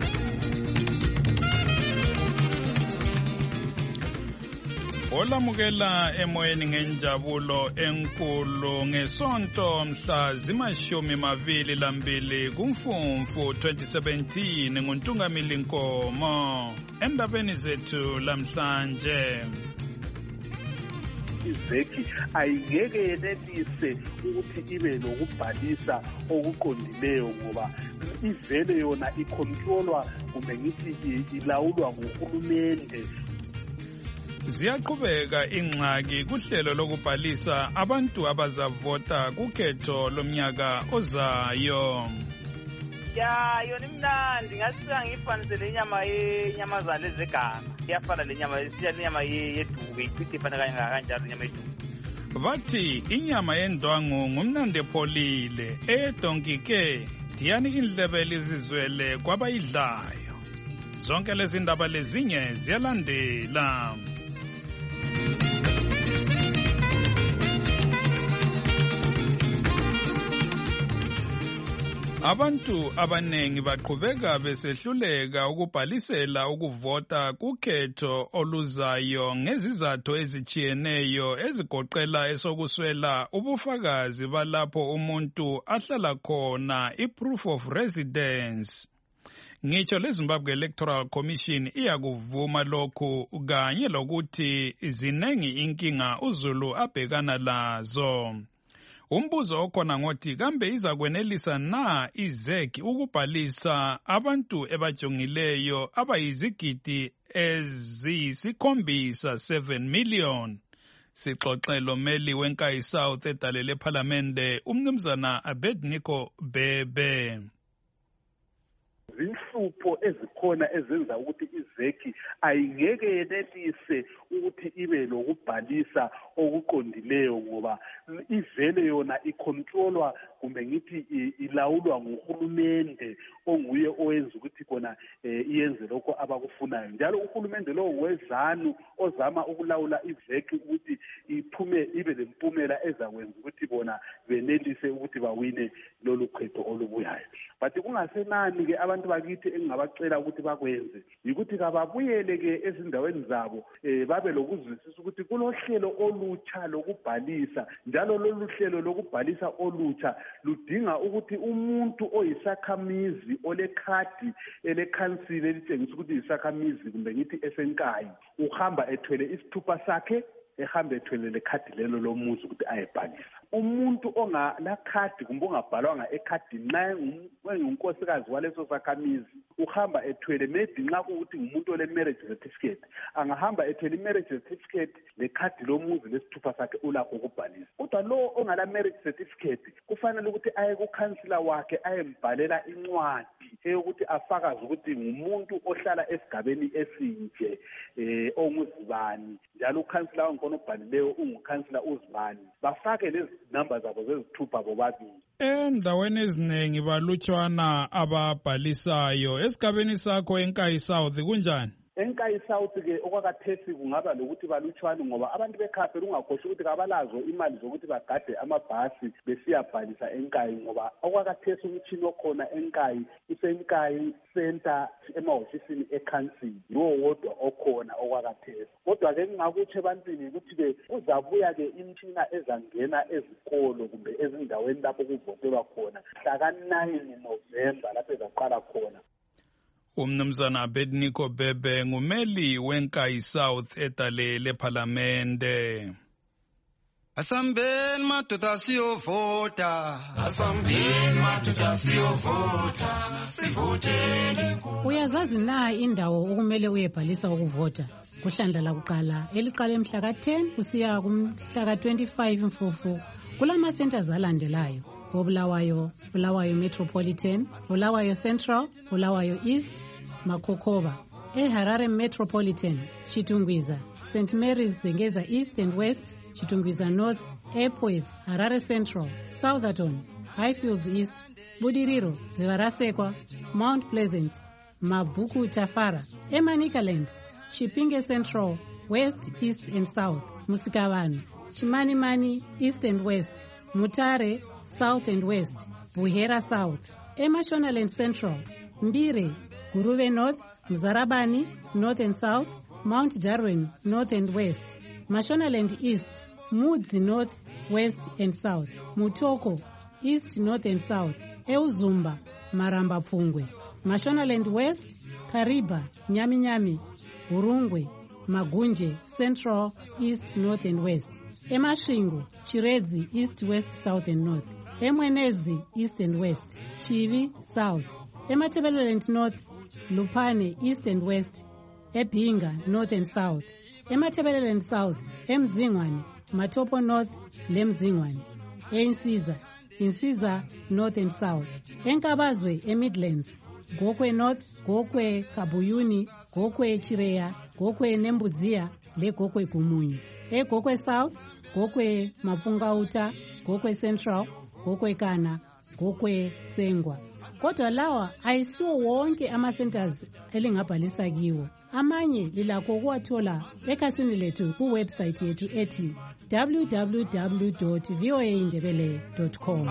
S15: Olamukela emoyeni ngenjabulo enkulu ngesonto mhla zimashumi mabili lambili kumfumfu twenty seventeen nguNtungamili Nkomo. Endabeni zethu lamhlanje,
S16: izeki ayingeke yenelise ukuthi ibe lokubhalisa okuqondileyo ngoba ivele yona icontrolwa kumbe ngithi ilawulwa nguhulumende.
S15: Ziyaqhubeka ingxaki kuhlelo lokubhalisa abantu abazavota kukhetho lomnyaka ozayo.
S17: Ya yona imnandi ngasiya ngiyifanisele inyama yenyamazana ezeganga iyafana lenyama lenyama yeduke ichithi ifana kanjalo inyama yeduke.
S15: Bathi inyama yendwangu ngumnandi epholile edonkike diyani indlebe lizizwele kwabayidlayo. Zonke lezi ndaba lezinye ziyalandela. Abantu abanengi baqhubeka besehluleka ukubhalisela ukuvota kukhetho oluzayo ngezizathu ezichiyeneyo ezigoqela esokuswela ubufakazi balapho umuntu ahlala khona, i-proof of residence. Ngitsho leZimbabwe Electoral Commission iyakuvuma lokhu kanye lokuthi zinengi inkinga uZulu abhekana lazo. Umbuzo okhona ngothi kambe izakwenelisa na izeki ukubhalisa abantu ebajongileyo abayizigidi eziyisikhombisa seven million. Sixoxelo meli wenkayi South edalele ePhalamende umnumzana Abednego Bebe.
S16: Zinhlupho ezikhona ezenza ukuthi izeki ayingeke yenelise ukuthi ibe lokubhalisa okuqondileyo ngoba ivele yona icontrolwa kumbe ngithi ilawulwa nguhulumende onguye owenza ukuthi kona iyenze lokho abakufunayo. Njalo uhulumende lo wezanu ozama ukulawula izeki ukuthi iphume ibe lempumela ezakwenza ukuthi bona benelise ukuthi bawine lolu khetho olubuyayo. But kungasenani ke abantu bakithi engingabacela ukuthi bakwenze yikuthi kababuyele ke ezindaweni zabo eh babe lokuzwisisa ukuthi kulohlelo olutsha lokubhalisa, njalo lolu hlelo lokubhalisa olutsha ludinga ukuthi umuntu oyisakhamizi olekhadi elekhansile elitshengisa ukuthi yisakhamizi kumbe ngithi esenkayi uhamba ethwele isithupha sakhe ehamba ethwele lekhadi lelo lomuzi ukuthi ayebhalisa. Umuntu ongala khadi kumbe ongabhalwanga ekhadini naye ngunkosikazi waleso sakhamizi uhamba ethwele maybe nxa kuukuthi ngumuntu ole marriage certificate angahamba ethwele marriage certificate lekhadi lomuzi lesithupha sakhe ulakho ukubhalisa. Kodwa lo ongala marriage certificate kufanele ukuthi aye kukhansila wakhe ayembhalela incwadi eyokuthi afakaze ukuthi ngumuntu ohlala esigabeni esinje eh onguzibani, njalo ukhansila wankona obhalileyo ungukhansila uzibani, bafake lezi namba zabo zezithupha bobabili.
S15: Endaweni eziningi balutshwana ababhalisayo. Esigabeni sakho eNkayi South kunjani?
S16: Enkayi South ke okwakathesi kungaba lokuthi balutshwane ngoba abantu bekhaphe ungakhohle ukuthi kabalazo imali zokuthi bagade amabhasi besiyabhalisa eNkayi ngoba okwakathesi umtshini okhona eNkayi useNkayi center emahofisini ekhansili yiwo wodwa okhona okwakathesi. Kodwa ke ngingakutsho ebantwini ukuthi ke kuzabuya ke imtshina ezangena ezikolo kumbe ezindaweni lapho kuvotelwa khona mhla ka nine November lapho ezaqala khona.
S15: Umnumzana Abednego Bebe ngumeli wenkayi South edalele ePhalamende.
S13: Asambeni madoda siyovota, asambeni madoda siyovota, sivoteni.
S3: Uyazazi na indawo okumele uyebhalisa ukuvota? Kuhlandla lakuqala eliqala emhla ka ten kusiya kumhla ka twenty-five Mfumfu kulama centers alandelayo: Bulawayo, Bulawayo Metropolitan, Bulawayo Central, Bulawayo East, Makokoba. eHarare Metropolitan, Chitungwiza, Saint Mary's Zengeza East and West, Chitungwiza North, Epworth, Harare Central, Southerton, Highfields East, Budiriro, Zivarasekwa, Mount Pleasant, Mavuku Tafara, Emanikaland, Chipinge Central, West, East and South, Musikavanu, Chimanimani, East and West, Mutare, South and West, Buhera South, eMashonaland Central, Mbire, Guruve North, Mzarabani, North and South, Mount Darwin, North and West, Mashonaland East, Mudzi North, West and South, Mutoko, East, North and South, Euzumba, Maramba Pfungwe, Mashonaland West, Kariba, Nyami Nyami, Urungwe, Magunje, Central, East, North and West, eMashingo, Chiredzi, East, West, South and North, eMwenezi, East and West, Chivi, South, eMatebeleland North, Lupane, East and West, eBhinga, North and South, eMatebeleland South, eMzingwane, Matopo North, leMzingwane, eInsiza, Insiza, North and South, eNkabazwe, eMidlands, Gokwe North, Gokwe Kabuyuni, Gokwe Chireya, Gokwe Nembudzia, le Gokwe Gumunyu, e Gokwe South, Gokwe Mafungauta, Gokwe Central, Gokwe Kana, Gokwe Sengwa. Kodwa lawa ayisiwo wonke ama-centers elingabhalisa kiwo. Amanye lilakho ukuwathola ekhasini lethu kuwebsite yethu ethi w w w dot v o a indebele dot com.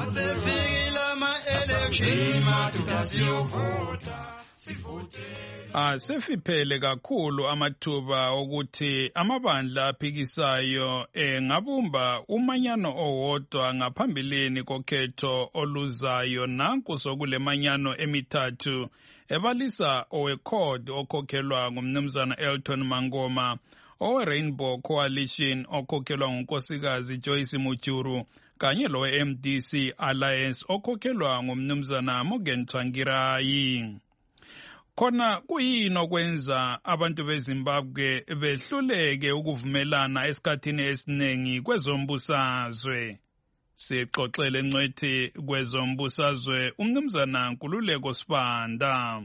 S15: Asefiphele kakhulu amathuba okuthi amabandla aphikisayo engabumba umanyano owodwa ngaphambilini kokhetho oluzayo. Nanku sokule manyano emithathu ebalisa oweCORD okhokhelwa ngumnumzana Elton Mangoma, owe-Rainbow Coalition okhokhelwa ngunkosikazi Joyce Mujuru, kanye lowe-M D C Alliance okhokhelwa ngumnumzana Morgan Tsvangirai. Khona kuyini okwenza abantu beZimbabwe behluleke ukuvumelana esikhathini esiningi kwezombusazwe? Sixoxele ngcwethi kwezombusazwe umnumzana Nkululeko Sibanda.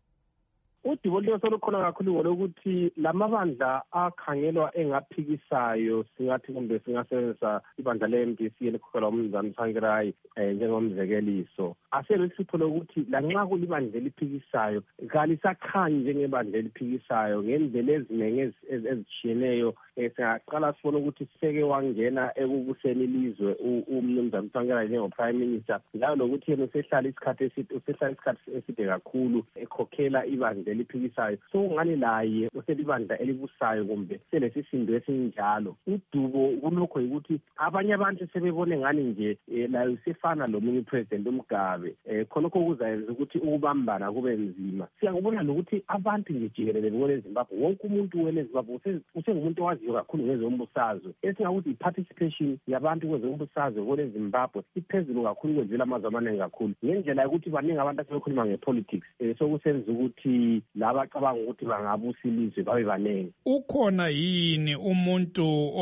S10: Udubo lolukhona kakhulu ngolokuthi lamabandla akhangelwa engaphikisayo singathi kumbe singasebenzisa ibandla le-M D C elikhokhelwa umnumzana Tsvangirai njengomzekeliso. Aselesipho lokuthi lanxa kulibandla eliphikisayo kalisakhanyi njengebandla eliphikisayo ngendlela eziningi ezitshiyeneyo. Singaqala sibone ukuthi seke wangena ekubuseni ilizwe umnumzana Tsvangirai njengo-Prime Minister, njalo lokuthi yena usehlala isikhathi eside usehlala isikhathi eside kakhulu ekhokhela ibandla eliphikisayo. So ngani laye uselibandla elibusayo kumbe selesisindo esinjalo. Udubo kulokho ukuthi abanye abantu sebebone ngani nje layo sefana lomunye president uMgabe, khonokho kuzayenza ukuthi ukubambana kube nzima. Siyakubona lokuthi abantu nje jikelele kweZimbabwe, wonke umuntu weZimbabwe usengumuntu owaziyo kakhulu ngezombusazwe. Esingakuthi i-participation yabantu kwezombusazwe kweZimbabwe iphezulu kakhulu kwenzela amazwe amaningi kakhulu, ngendlela yokuthi baningi abantu asebekhuluma ngepolitics, sokusenza ukuthi laba cabanga ukuthi bangabusa ilizwe babe baningi.
S15: Ukhona yini umuntu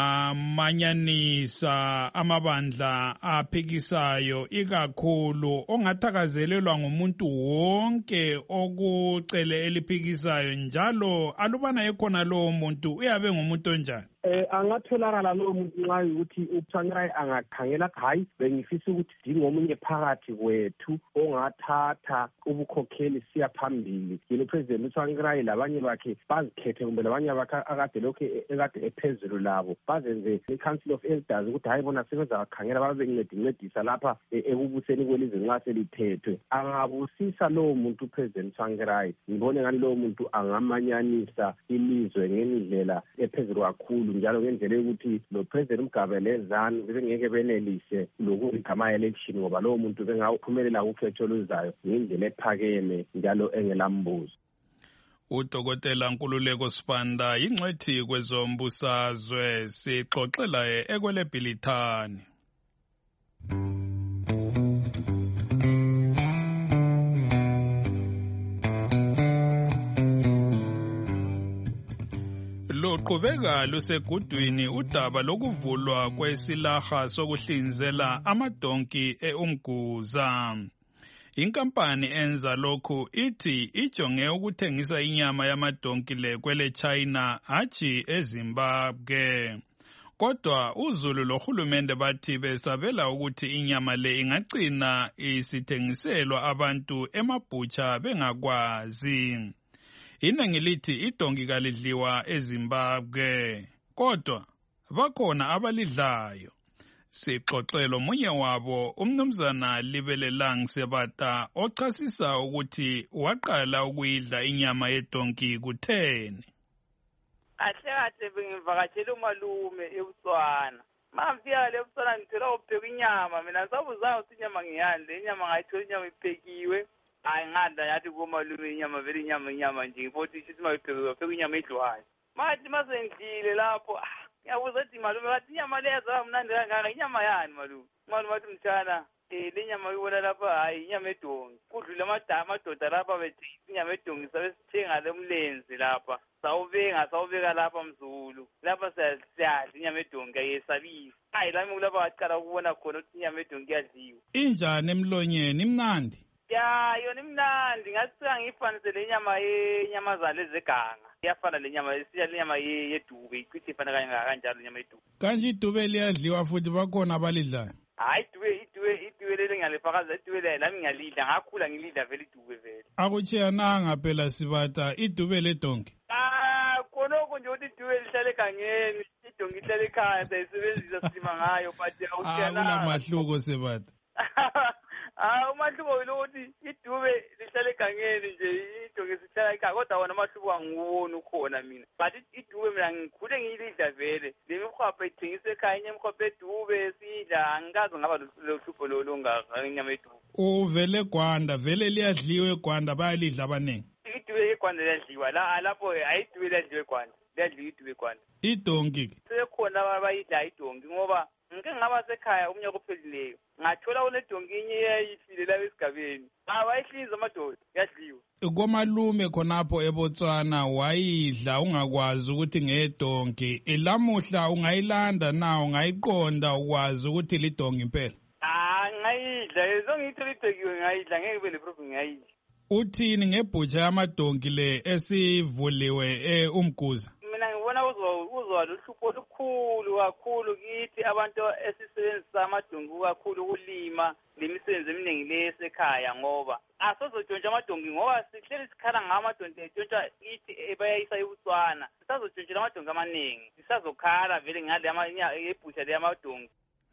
S15: ongamanyanisa amabandla aphikisayo ikakhulu ongathakazelelwa ngumuntu wonke okucele eliphikisayo, njalo alubana ekhona lowo muntu uyabe ngumuntu onjani?
S10: Eh angatholakala lo muntu nxa ukuthi uTsvangirai angakhangela hayi bengifisa ukuthi dingomunye phakathi kwethu ongathatha ubukhokheli siya phambili. Yena uPresident uTsvangirai labanye bakhe bazikhethe kumbe labanye bakhe akade lokho ekade ephezulu labo bazenze iCouncil of Elders ukuthi hayi bona sebenza bakhangela babe bencedisa lapha ekubuseni kwelizwe nxa selithethwe. Angabusisa lo muntu uPresident Tsvangirai, ngibone ngani lo muntu angamanyanisa ilizwe ngendlela ephezulu kakhulu, njalo ngendlela yokuthi lo President Mugabe lezanu bengeke benelise lokuthi ama-election ngoba lowo muntu bengawuphumelela ukhetho oluzayo ngendlela ephakeme njalo engelambuzo.
S15: Udokotela Nkululeko Sibanda yingcwethi kwezombusazwe, sixoxela ekweleBhilithani. Luqhubeka lusegudwini udaba lokuvulwa kwesilaha sokuhlinzela amadonki eUmguza. Inkampani enza lokhu ithi ijonge ukuthengisa inyama yamadonki le kwele China hatshi eZimbabwe. Kodwa uzulu lohulumende bathi besabela ukuthi inyama le ingagcina isithengiselwa abantu emabhutsha bengakwazi. Iningi lithi idonki kalidliwa eZimbabwe, kodwa bakhona abalidlayo. Sixoxelo munye wabo umnumzana Libelelang Sebata ochasisa ukuthi waqala ukuyidla inyama yedonki kutheni.
S17: Kahle kahle bengivakatshela umalume eButswana. Mafika le Butswana ngithola upheka inyama, mina sabuzanga ukuthi inyama ngiyani, le nyama ngayithola inyama iphekiwe. Hayi ngada yathi kumalume inyama vele inyama inyama nje futhi sithi mayiphekiwe pheka inyama edliwayo. Mathi masengidlile lapho yabuza ukuthi malume bathi inyama lezo mnandi kangaka inyama yani malume. Malume bathi mtshana eh le nyama uyibona lapha hayi inyama edonki. Kudlule amadama amadoda lapha bethi inyama edonki sabe sithenga lemlenzi lapha. Sawubeka sawubeka lapha mzulu. Lapha siyadla inyama edonki ayesabisa. Hayi lami kulapha waqala ukubona khona ukuthi inyama edonki iyadliwa.
S15: Injani emlonyeni imnandi?
S17: Ya yona imnandi ngathi ngifanise le nyama yenyamazana ezeganga. Iyafana le nyama isiya le nyama yedube ichithi ifana kangaka kanjalo inyama yedube.
S15: Kanje idube liyadliwa futhi bakhona abalidlayo.
S17: Hayi idube idube idube leli ngalifakaza idube le lami ngiyalidla ngakhula ngilidla vele idube vele.
S15: Akutshiyananga phela Sibata idube ledonki.
S17: Ah khonoko nje ukuthi idube lihlale egangeni idonki lihlale ekhaya sayisebenzisa sima ngayo but awutshiyananga.
S15: Akula mahluko Sibata.
S17: Ah umahluko ukuthi idube lihlale egangeni nje idonki sihlala ekhaya kodwa wona amahluko angiwoni ukhona mina. But idube mina ngikhule ngiyidla vele. Le mikhwapha ithengisa ekhaya enye imikhwapha edube sidla angikaze ngaba lohlupho lolonga inyama edube.
S15: Uvele eGwanda vele liyadliwa eGwanda bayalidla abaningi.
S17: Idube eGwanda liyadliwa la lapho ayidube liyadliwa eGwanda. Liyadliwa idube eGwanda.
S15: Idonki ke.
S17: Sekhona abayidla idonki ngoba ngike ngaba sekhaya umnyaka ophelileyo. Ngathola unedonki inye eyayifile la esigabeni. Abayihliza amadoda yadliwa.
S15: Komalume khonapho eBotswana wayidla ungakwazi ukuthi ngedonki. Elamuhla ungayilanda na ungayiqonda ukwazi ukuthi lidonki impela.
S17: Ah ngayidla ezo ngithola idonki ngayidla ngeke kube leproblem ngayidla.
S15: Uthini ngebhutsha yamadonki le esivuliwe eUmguza?
S17: Mina ngibona uzwa luhlupho olukhulu kakhulu kithi abantu esisebenzisa amadonki kakhulu ukulima lemisebenzi eminingi lesekhaya ngoba asozotshontsha amadonki ngoba sihleli sikhala ngamadonki etshontsha kithi bayayisa eButswana. Sisazotshontsha amadonki amaningi. Sisazokhala vele ngale ebhutsha le yamadonki.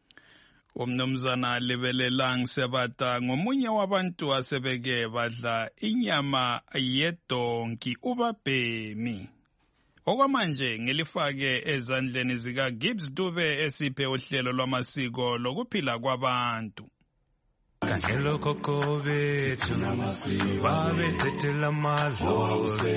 S15: Umnumzana Libelelang Sebata ngomunye wabantu asebeke badla inyama yedonki ubabhemi. Okwamanje ngilifake ezandleni zika Gibbs Dube esiphe uhlelo lwamasiko lokuphila kwabantu.
S18: Kangelo koko bethu babe thethela madlozi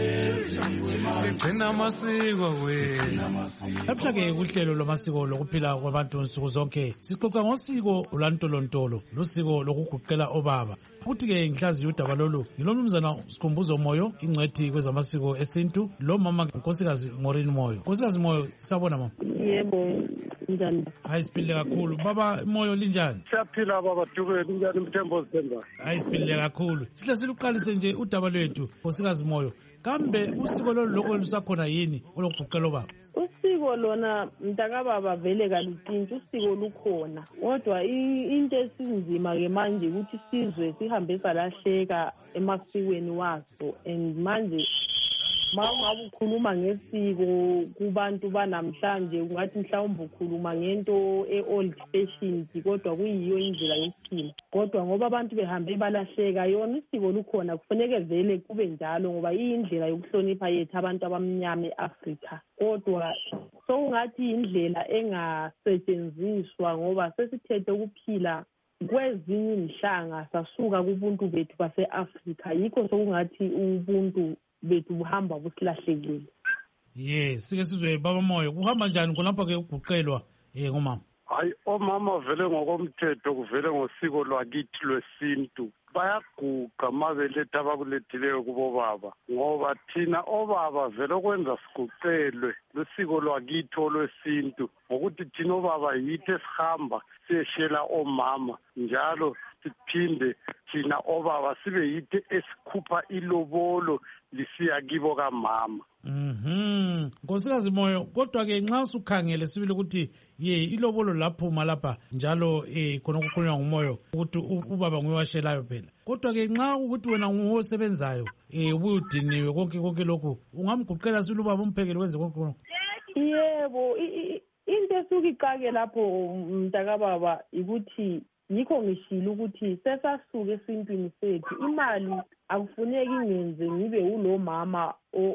S18: begcina amasiko wethu.
S19: Lapha ke uhlelo lwamasiko lokuphila kwabantu nsuku zonke sixoxa ngosiko olwantolontolo lusiko lokuguqela obaba. Futhi ke ngihlaziya udaba lolu ngilomnumzana Sikhumbuzo Moyo ingcwethi kwezamasiko esintu lo mama Nkosikazi Morini Moyo. Nkosikazi Moyo sabona mama.
S20: Yebo njani?
S19: Hayi siphile kakhulu. Baba Moyo linjani?
S20: Siyaphila baba Dube linjani mthembo Zimba?
S19: Hayi siphile kakhulu. Sihle siluqalise nje udaba lwethu Nkosikazi Moyo. Kambe usiko lolu lokho lusakhona yini olokuguqela obaba?
S20: Usiko lona mntakababa vele kalutshintshi usiko lukhona kodwa into esinzima ke manje ukuthi sizwe sihambe salahleka emasikweni waso and manje mawungabe ukhuluma ngesiko kubantu banamhlanje ungathi mhlawumbe ukhuluma ngento e-old fashioned kodwa kuyiyo indlela yokuphila kodwa ngoba abantu behambe balahleka yona isiko lukhona kufanele vele kube njalo ngoba iyindlela yokuhlonipha yethu abantu abamnyama eAfrika kodwa sokungathi indlela engasetshenziswa ngoba sesithethe ukuphila kwezinye inhlanga sasuka kubuntu bethu base-Afrika yikho sokungathi ubuntu bethu buhamba busilahlekile.
S19: Yes, sike sizwe baba Moyo kuhamba njani khonapha ke uguqelwa eh ngomama?
S20: Hayi omama vele ngokomthetho kuvele ngosiko lwakithi lwesintu bayaguqa mabeletha abakulethileyo kubo baba ngoba thina obaba vele okwenza siguqelwe lusiko lwakithi olwesintu ngokuthi thina obaba yithi esihamba siyeshela omama njalo
S21: siphinde thina obaba sibe yithi esikhupha ilobolo lisiya kibo kamama.
S19: Mhm. Nkosikazi Moyo, kodwa ke nxa usukhangele sibili ukuthi ye ilobolo laphuma lapha njalo eh khona ukukhulunywa ngumoyo ukuthi ubaba nguye washelayo phela. Kodwa ke nxa ukuthi wena nguwe osebenzayo eh ubudiniwe konke konke lokho ungamguqela sibili ubaba umphekele wenze konke konke.
S20: Yebo, into esuka iqake lapho mntaka baba ukuthi yikho ngishilo ukuthi sesasuka esintwini sethu imali akufuneki ngenze ngibe ulo mama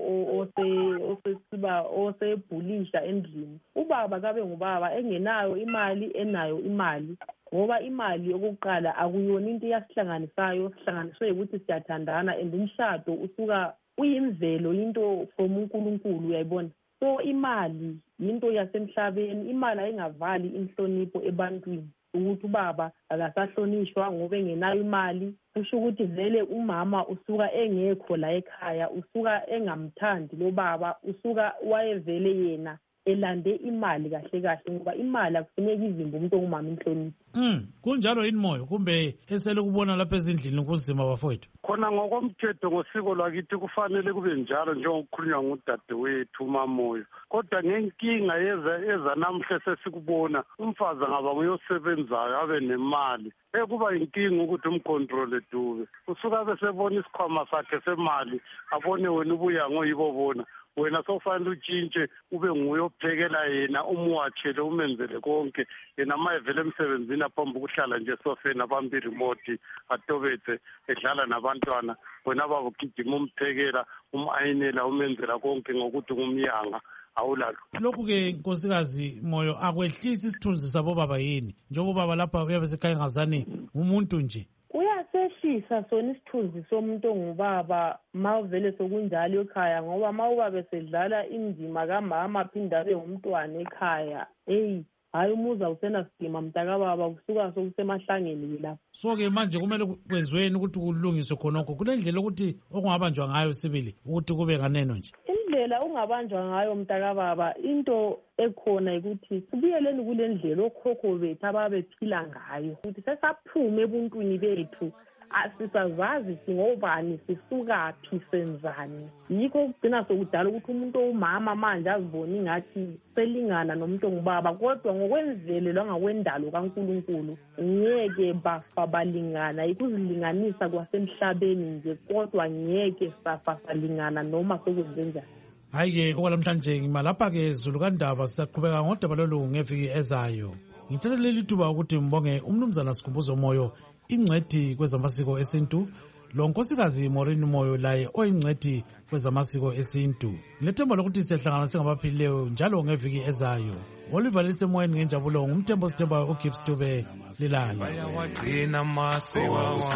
S20: osesiba osebhulisha endlini. Ubaba kabe ngubaba engenayo imali enayo imali ngoba imali yokuqala akuyona into yasihlanganisayo sihlanganiswe ukuthi siyathandana and umshado usuka uyimvelo into from uNkulunkulu uyayibona. So imali into yasemhlabeni, imali ayingavali inhlonipho ebantwini ukuthi ubaba akasahlonishwa ngoba engenayo imali. Kusho ukuthi vele umama usuka engekho la ekhaya, usuka engamthandi lo baba, usuka wayevele yena elande imali kahle kahle ngoba imali akufuneki izimba umuntu ongumama inhlonipho.
S19: Mm, kunjalo yini Moyo kumbe esele kubona lapha ezindlini kuzima bafowethu?
S21: Khona ngokomthetho ngosiko lwakithi kufanele kube njalo njengokukhulunywa ngudadewethu uMamoyo. Kodwa ngenkinga yeza eza namhle sesikubona umfazi angaba uyosebenzayo abe nemali. Ekuba inkinga ukuthi umcontrol Dube. Usuka besebona isikhwama sakhe semali abone wena ubuya ngoyibo bona. Wena sofanele utshintshe ube nguye ophekela yena umwathele umenzele konke yena mayevele emsebenzini aphambi ukuhlala nje sofeni abambi remote atobethe edlala nabantwana wena babugijima umphekela umayinela umenzela konke ngokuthi kumyanga awulalo.
S19: Lokhu ke nkosikazi Moyo akwehlisi isithunzi sabo baba yini njengoba baba lapha uyabe sekhaya ngazani umuntu nje uyasehlisa sona isithunzi somuntu ongubaba mawuvele sokunjalo ekhaya ngoba mawuba besedlala indima kamama phinda abe ngumntwana ekhaya hey hayi umuza usena sidima mntaka baba kusuka sokusemahlangeni lapha. So ke manje kumele kwenziweni ukuthi kulungiswe khonokho kulendlela ukuthi okungabanjwa ngayo sibili ukuthi kube nganeno nje. Indlela ungabanjwa ngayo mntaka baba into ekhona ukuthi sibuyeleni kule ndlela okhokho bethu ababephila ngayo ukuthi sesaphume ebuntwini bethu asisazazi singobani sisukaphi senzani. Yikho kugcina sokudala ukuthi umuntu owumama manje azibona ingathi selingana nomuntu ongubaba kodwa ngokwemvelo langakwendalo kaNkulunkulu ngeke bafa balingana. Ikuzilinganisa kwasemhlabeni nje kodwa ngeke safa salingana noma sokwenze njani. Hayi-ke okwalamhlanje ngimalapha-ke Zulu Kandaba sisaqhubeka ngodaba lolu ngeviki ezayo. Ngithatha leli thuba ukuthi mbonge umnumzana Sikhumbuzo Moyo ingcwethi kwezamasiko esintu lo nkosikazi Maureen Moyo laye oyingcwethi kwezamasiko esintu. Ngilethemba lokuthi siyahlangana singabaphilileyo njalo ngeviki ezayo. Oliver lisemoyeni ngenjabulo ngumthembo sithemba uGibbs Dube lilana.
S18: Bayawagcina masiko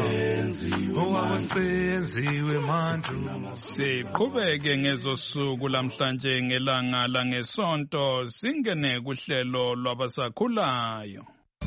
S18: owasenziwe manje.
S15: Siqhubeke ngezosuku lamhlanje ngelanga langesonto singene kuhlelo lwabasakhulayo.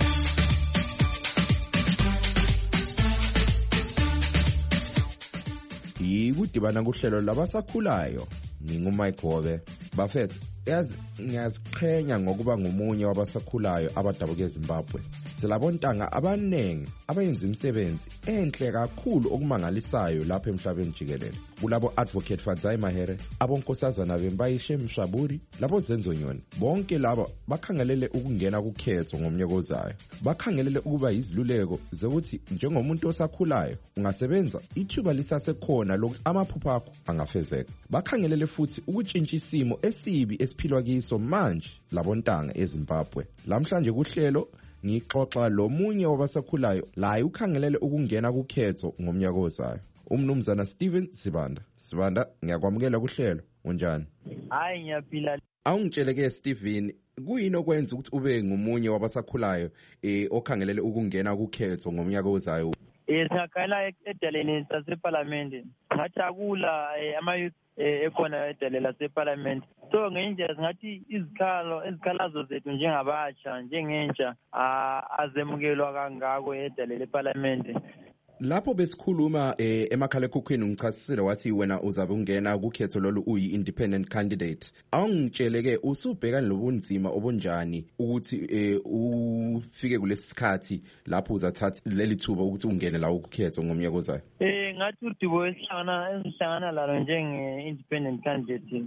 S22: Yikudibana kuhlelo labasakhulayo ngingumike Gobe bafethu yazi ngiyaziqhenya ngokuba ngumunye wabasakhulayo abadabuke eZimbabwe. Silabontanga abanengi abayenza imisebenzi enhle kakhulu okumangalisayo lapha emhlabeni jikelele. Kulabo advocate Fadzai Mahere, abonkosazana bembayishe Mshaburi, labo Zenzo Nyoni. Bonke laba bakhangelele ukungena kukhetho ngomnyaka ozayo. Bakhangelele ukuba iziluleko zokuthi njengomuntu osakhulayo ungasebenza ithuba lisasekhona lokuthi amaphupho akho angafezeka. Bakhangelele futhi ukutshintsha isimo esibi esiphilwa kiso manje labontanga eZimbabwe. Lamhlanje kuhlelo ngixoxa lomunye wabasakhulayo laye ukhangelele ukungena kukhetho ngomnyaka ozayo. Umnumzana Steven Sibanda. Sibanda, ngiyakwamukela kuhlelo. Unjani?
S23: Hayi ngiyaphila.
S22: Awungitsheleke Steven, kuyini okwenza ukuthi ube ngumunye wabasakhulayo eh okhangelele ukungena kukhetho ngomnyaka ozayo?
S23: Eh sakhala edaleni saseParliament. Ngathi akula ama youth ekhona edalela seParliament. So ngenje singathi izikhalo ezikhalazo zethu njengabatsha njengentsha azemukelwa kangako edalela eParliament.
S22: lapho besikhuluma eh, emakhalekhukhwini ngichasisile wathi wena uzabe ungena kukhetho lolu uyi-independent candidate. Awungitsheleke usubhekana lobunzima obunjani ukuthi eh, ufike kulesi sikhathi lapho uzathatha leli thuba ukuthi ungene la ukukhetho ngomnyaka ozayo?
S23: Eh ngathi uDibo esihlangana esihlangana lalo njenge-independent candidate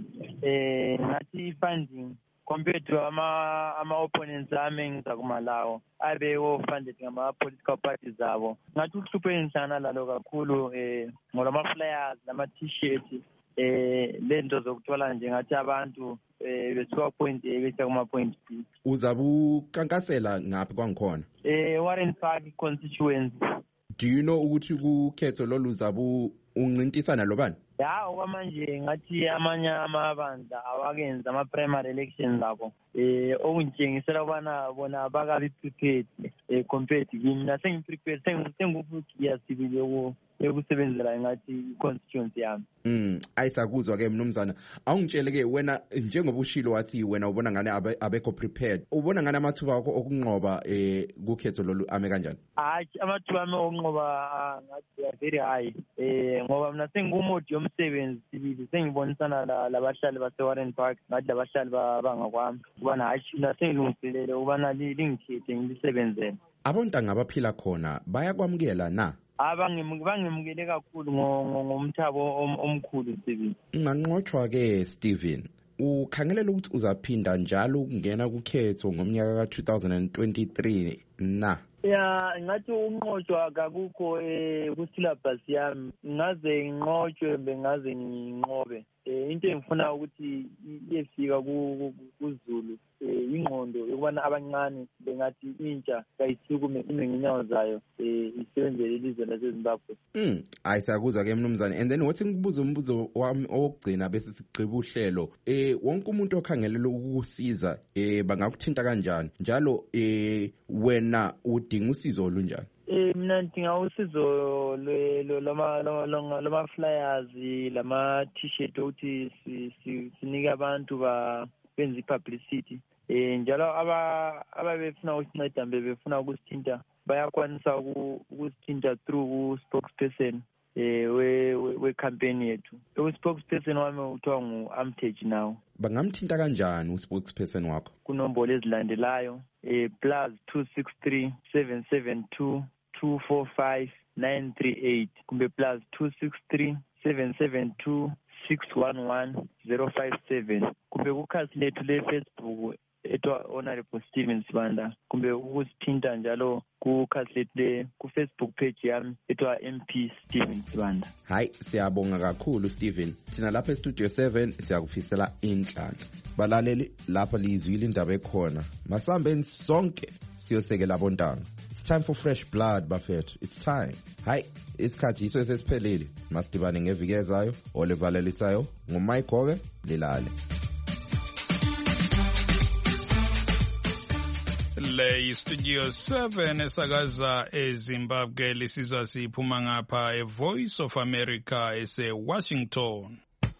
S23: eh ngathi funding compared to ama ama opponents ami engizakuma lawo abe o-funded ngama-political parties abo. Ngathi uhlupho engihlangana lalo kakhulu eh ngolama-flyers nama-t-shirt eh lento zokuthola nje ngathi abantu eh besuka point A bese kuma-point B.
S22: Uzabe ukankasela ngaphi kwangikhona?
S23: Eh Warren Park constituency.
S22: Do you know ukuthi kukhetho lolu uzabe uncintisana lobani?
S23: Ya okwamanje ngathi amanye amabandla awakenza ama-primary elections labo eh okungitshengisela ukubana bona bakabi prepared eh compared kimi. Nasengi-prepared sengifuthi sibili yokusebenzela ngathi i-constituency yami.
S22: Mm, ayisakuzwa-ke mnumzana. Awungitshele-ke wena njengoba ushilo wathi wena ubona ngane abekho prepared. Ubona ngane amathuba akho okunqoba eh kukhetho lolu ame kanjani?
S23: Hayi amathuba ami okunqoba ngathi very high eh ngoba mina sengumodi yomsebenzi sibili sengibonisana labahlali base-Warren Park ngathi labahlali bangakwami ubana hayi mina sengilungiselele ubana lingikhethe ngilisebenzele.
S22: Abontanga abaphila khona bayakwamukela na?
S23: Bangimukele kakhulu ngomthabo omkhulu sibili.
S22: Unganqotshwa-ke Stephen, ukhangelela ukuthi uzaphinda njalo ukungena kukhetho ngomnyaka ka-two thousand twenty-three na?
S23: Ya ngathi unqotshwa kakukho eh ku-syllabus yami ngaze nginqotshwe bengaze nginqobe. Eh into engifuna ukuthi iyefika kuZulu eh ingqondo yokubana abancane bengathi intsha kayisukume ime ngenyawo zayo eh isebenzele ilizwe laseZimbabwe.
S22: Mm ayisakuzwa ke mnumzane. And then wathi ngikubuza umbuzo wami owokugcina bese sigqiba uhlelo. Eh wonke umuntu okhangelela ukukusiza eh bangakuthinta kanjani? Njalo eh wena udinga usizo olunjani?
S23: Eh mina ngidinga usizo lama lama flyers lama t-shirt ukuthi sinike abantu ba benza i-publicity eh njalo aba ababefuna ukusinceda befuna ukusithinta bayakwanisa ukusithinta through spokesperson eh we we campaign yethu. U-spokesperson wami uthiwa ngu-Amtech now.
S22: Bangamthinta kanjani u-spokesperson wakho?
S23: Kunombolo ezilandelayo eh plus two six three seven seven two two four five nine three eight kumbe plus two six three seven seven two six one one zero five seven kumbe kukhasi lethu le-Facebook etwa Honorable Stephen Sibanda kumbe ukusithinta njalo kukhasi lethu ku-Facebook page yami etwa M P Stephen Sibanda.
S22: Hayi siyabonga kakhulu Stephen. Thina lapha e-Studio seven siyakufisela inhlanhla. Balaleli lapha lizwile indaba ekhona. Masambeni sonke siyosekela abontanga. It's time for fresh blood bafethu. It's time. Hayi isikhathi yiso esesiphelile. Masidibane ngeviki ezayo olevalelisayo nguMike Gove lilale.
S15: Le Studio seven esakaza eZimbabwe lisizwa siphuma ngapha eVoice of America ese Washington.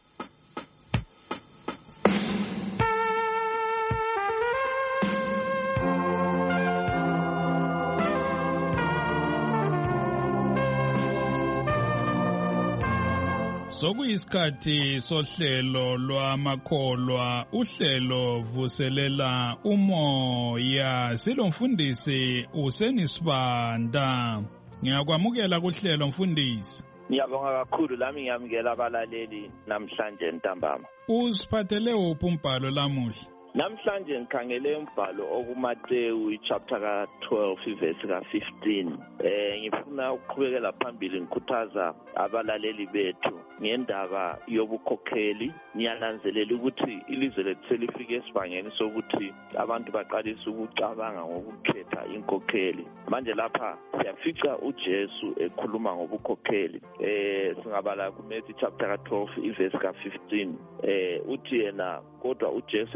S15: Sokuyisikhathi sohlelo lwamakholwa uhlelo vuselela umoya silomfundisi usenisibanda. Ngiyakwamukela kuhlelo mfundisi.
S5: Ngiyabonga kakhulu lami ngiyamukela abalaleli namhlanje ntambama.
S15: Usiphathele uphi umbhalo lamuhla?
S5: Namhlanje ngikhangele umbhalo okuMateyu chapter ka twelve verse ka fifteen. Eh ngifuna ukuqhubekela phambili ngikhuthaza abalaleli bethu ngendaba yobukhokheli. Ngiyananzelela ukuthi ilizwe lethu selifike esibangeni sokuthi abantu baqalisa ukucabanga ngokukhetha inkokheli. Manje lapha siyafica uJesu ekhuluma ngobukhokheli. Eh singabala kuMateyu chapter ka twelve verse ka fifteen. Eh uthi yena kodwa uJesu esekwa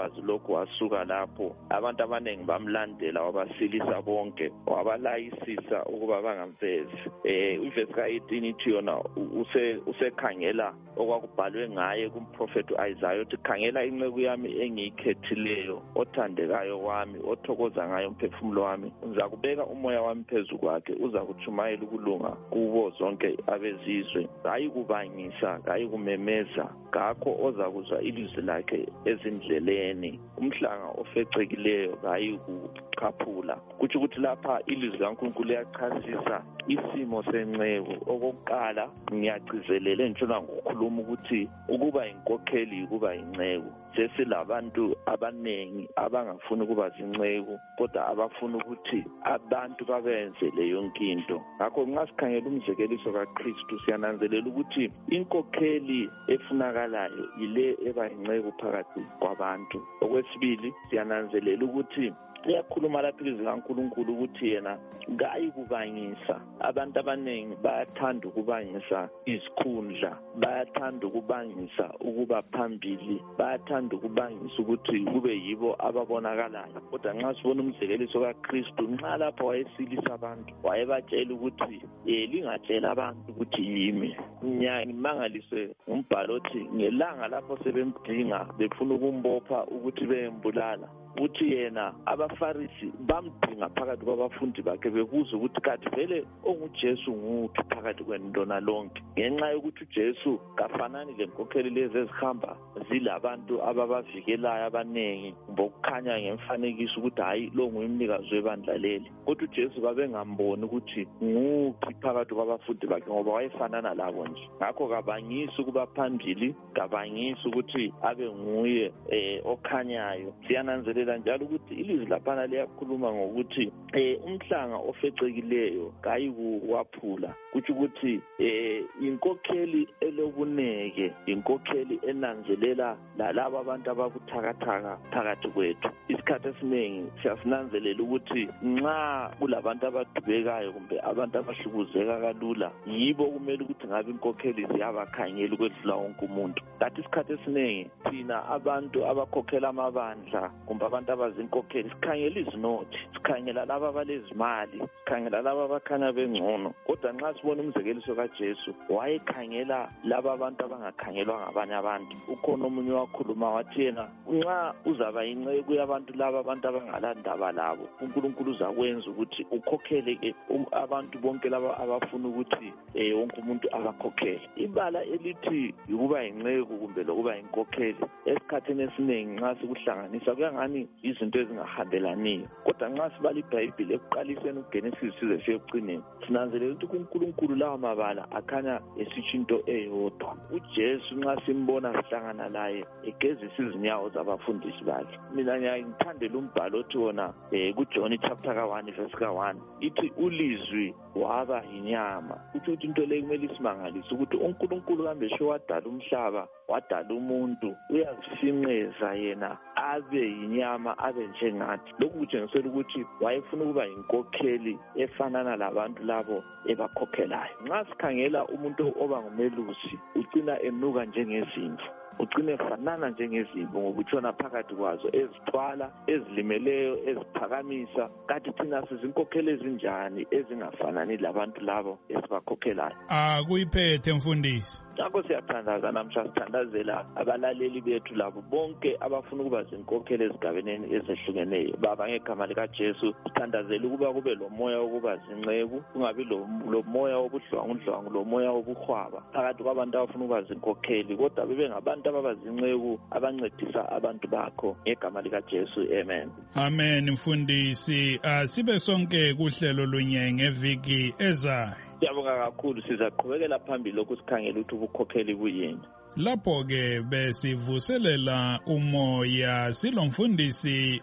S5: ulwazi lokhu wasuka lapho abantu abaningi bamlandela wabasilisa bonke wabalayisisa ukuba bangamfezi. Eh ivesi ka-eighteen ithi yona use usekhangela okwakubhalwe ngaye kumprofeti u-Isaiah uthi khangela inceku yami engiyikhethileyo othandekayo wami othokoza ngayo umphefumulo wami ngizakubeka umoya wami phezu kwakhe uza kutshumayela ukulunga kubo zonke abezizwe hayi kubangisa hayi kumemeza ngakho ozakuzwa ilizwi lakhe ezindleleni umhlanga ofecekileyo hayi kuchaphula kuthi ukuthi lapha ilizwi laNkulunkulu liyachasisa isimo senceku. Okokuqala ngiyagcizelele ntshona ngokukhuluma ukuthi ukuba inkokheli ukuba inceku sesilabantu abanengi abangafuni ukuba zinceku kodwa abafuna ukuthi abantu babenze leyo nkinto. Ngakho nxa sikhangela umzekeliso kaKristu siyananzelela ukuthi inkokheli efunakalayo ile eba inceku phakathi kwabantu. Okwesibili siyananzelela ukuthi liyakhuluma lapha ilizwi laNkulunkulu ukuthi yena ngayi kubangisa. Abantu abaningi bayathanda ukubangisa isikhundla, bayathanda ukubangisa ukuba phambili, bayathanda ukubangisa ukuthi kube yibo ababonakalayo. Kodwa nxa sibona umzekeliso kaKristu nxa lapha wayesilisa abantu wayebatshela ukuthi eh lingatshela abantu ukuthi yimi. Ngimangaliswe umbhalo othi ngelanga lapho sebemdinga befuna ukumbopha ukuthi beyembulala uthi yena abaFarisi bamdinga phakathi kwabafundi bakhe bebuza ukuthi kathi vele onguJesu nguphi phakathi kwentona lonke ngenxa yokuthi uJesu kafanani lenkokheli lezi ezihamba zilabantu ababavikelayo abanengi ngokukhanya ngemfanekiso ukuthi hayi lo nguyimnikazi webandla leli. Kodwa uJesu babengamboni ukuthi nguphi phakathi kwabafundi bakhe ngoba wayefanana labo nje. Ngakho kabangisi ukuba phambili, kabangisi ukuthi abe nguye eh okhanyayo. Siyananzelela njalo ukuthi ilizwi laphana liyakhuluma ngokuthi eh umhlanga ofecekileyo kayi kuwaphula kuthi ukuthi eh inkokheli elobuneke, inkokheli enanzelela lalabo abantu ababuthakathaka phakathi kwethu. Isikhathi esiningi siyasinanzelela ukuthi nxa kulabantu abadubekayo kumbe abantu abahlukuzeka kalula yibo kumele ukuthi ngabe inkokheli ziyabakhangela ukwedlula wonke umuntu. Kanti isikhathi esiningi thina abantu abakhokhela amabandla kumbe abantu abazinkokheli sikhangela izinothi, sikhangela laba abalezimali, sikhangela laba abakhanya bengcono. Kodwa nxa sibona umzekeliso kaJesu wayekhangela laba abantu abangakhangelwa ngabanye abantu. Ukhona omunye wakhuluma wathi yena nxa uzaba inceku yabantu laba abantu abangalandaba labo uNkulunkulu uzakwenza ukuthi ukhokhele ke um, abantu bonke laba abafuna ukuthi eh wonke umuntu abakhokhele. Ibala elithi ukuba inceku kumbe lokuba inkokheli esikhathini esiningi nxa sikuhlanganisa kuyangani izinto ezingahambelaniyo. Kodwa nxa sibala iBhayibheli ekuqaliseni uGenesis size siyekucineni sinanzelela ukuthi uNkulunkulu lawa mabala akhanya esitsho into eyodwa. UJesu nxa simbona sihlangana laye egezisa izinyawo zabafundisi bakhe. Mina ngiyangithandela umbhalo othi wona eh kuJohn chapter ka one verse ka one ithi ulizwi waba inyama. Uthi ukuthi into le kumele isimangalise ukuthi uNkulunkulu kambe sho wadala umhlaba wadala umuntu uyazifinqeza yena abe inyama abe njengathi. Lokhu kutshengisela ukuthi wayefuna ukuba inkokheli efanana labantu labo ebakhokhelayo. Nxa sikhangela umuntu oba ngumelusi ucina enuka njengezimvu, ugcine efanana njengezimvu ngokutshona phakathi kwazo ezithwala, ezilimeleyo, eziphakamisa. Kanti thina sizinkokheli ezinjani ezingafanani labantu labo esibakhokhelayo?
S15: Akuyiphethe mfundisi.
S5: Ngakho siyathandaza namhla sithandazela abalaleli bethu labo bonke abafuna ukuba zinkokheli ezigabeni ezehlukeneyo. Baba ngegama likaJesu sithandazela ukuba kube lo moya wokuba zinceku, kungabi lo moya wobuhlwangudlwangu, lo moya wobuhwaba phakathi kwabantu abafuna ukuba zinkokheli, kodwa bebe ngabantu ababazinceku abancedisa abantu bakho ngegama likaJesu. Amen.
S15: Amen mfundisi. Asibe sonke kuhlelo lunye ngeviki ezayo.
S5: Siyabonga kakhulu, sizaqhubekela phambili lokhu sikhangela ukuthi ubukhokheli buyini.
S15: Lapho-ke besivuselela umoya silomfundisi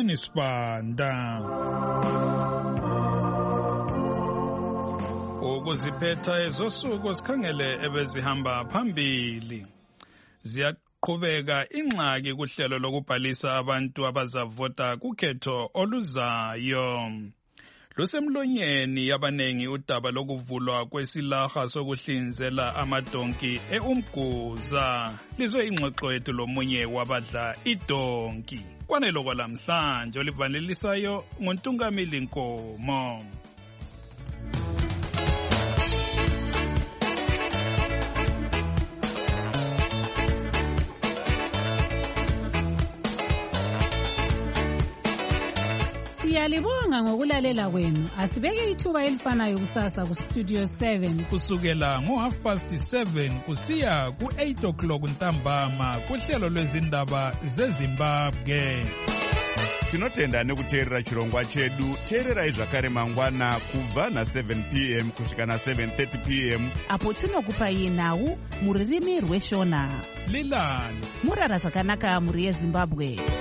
S15: uSenisibanda. Ukuziphetha ezosuku sikhangele ebezihamba phambili. Ziyaqhubeka ingxaki kuhlelo lokubhalisa abantu abazavota kukhetho oluzayo. lusemlonyeni yabanengi udaba lokuvulwa kwesilaha sokuhlinzela amadonki e-Umguza. Lizwe ingxoxo yethu lomunye wabadla idonki. Kwanelo kwalamhlanje olivalelisayo nguNtungamili Nkomo.
S3: Siyalibonga ngokulalela kwenu. Asibeke ithuba elifanayo kusasa ku Studio seven.
S15: Kusukela ngo half past seven kusiya ku eight o'clock ntambama kuhlelo lwezindaba zeZimbabwe.
S1: Tinotenda nekuteerera chirongwa chedu. Teererai zvakare mangwana kubva na seven p m kusvika na seven thirty p m
S2: apo tinokupai nhau muririmi rweshona.
S15: Lilani
S2: murara zvakanaka muri yeZimbabwe.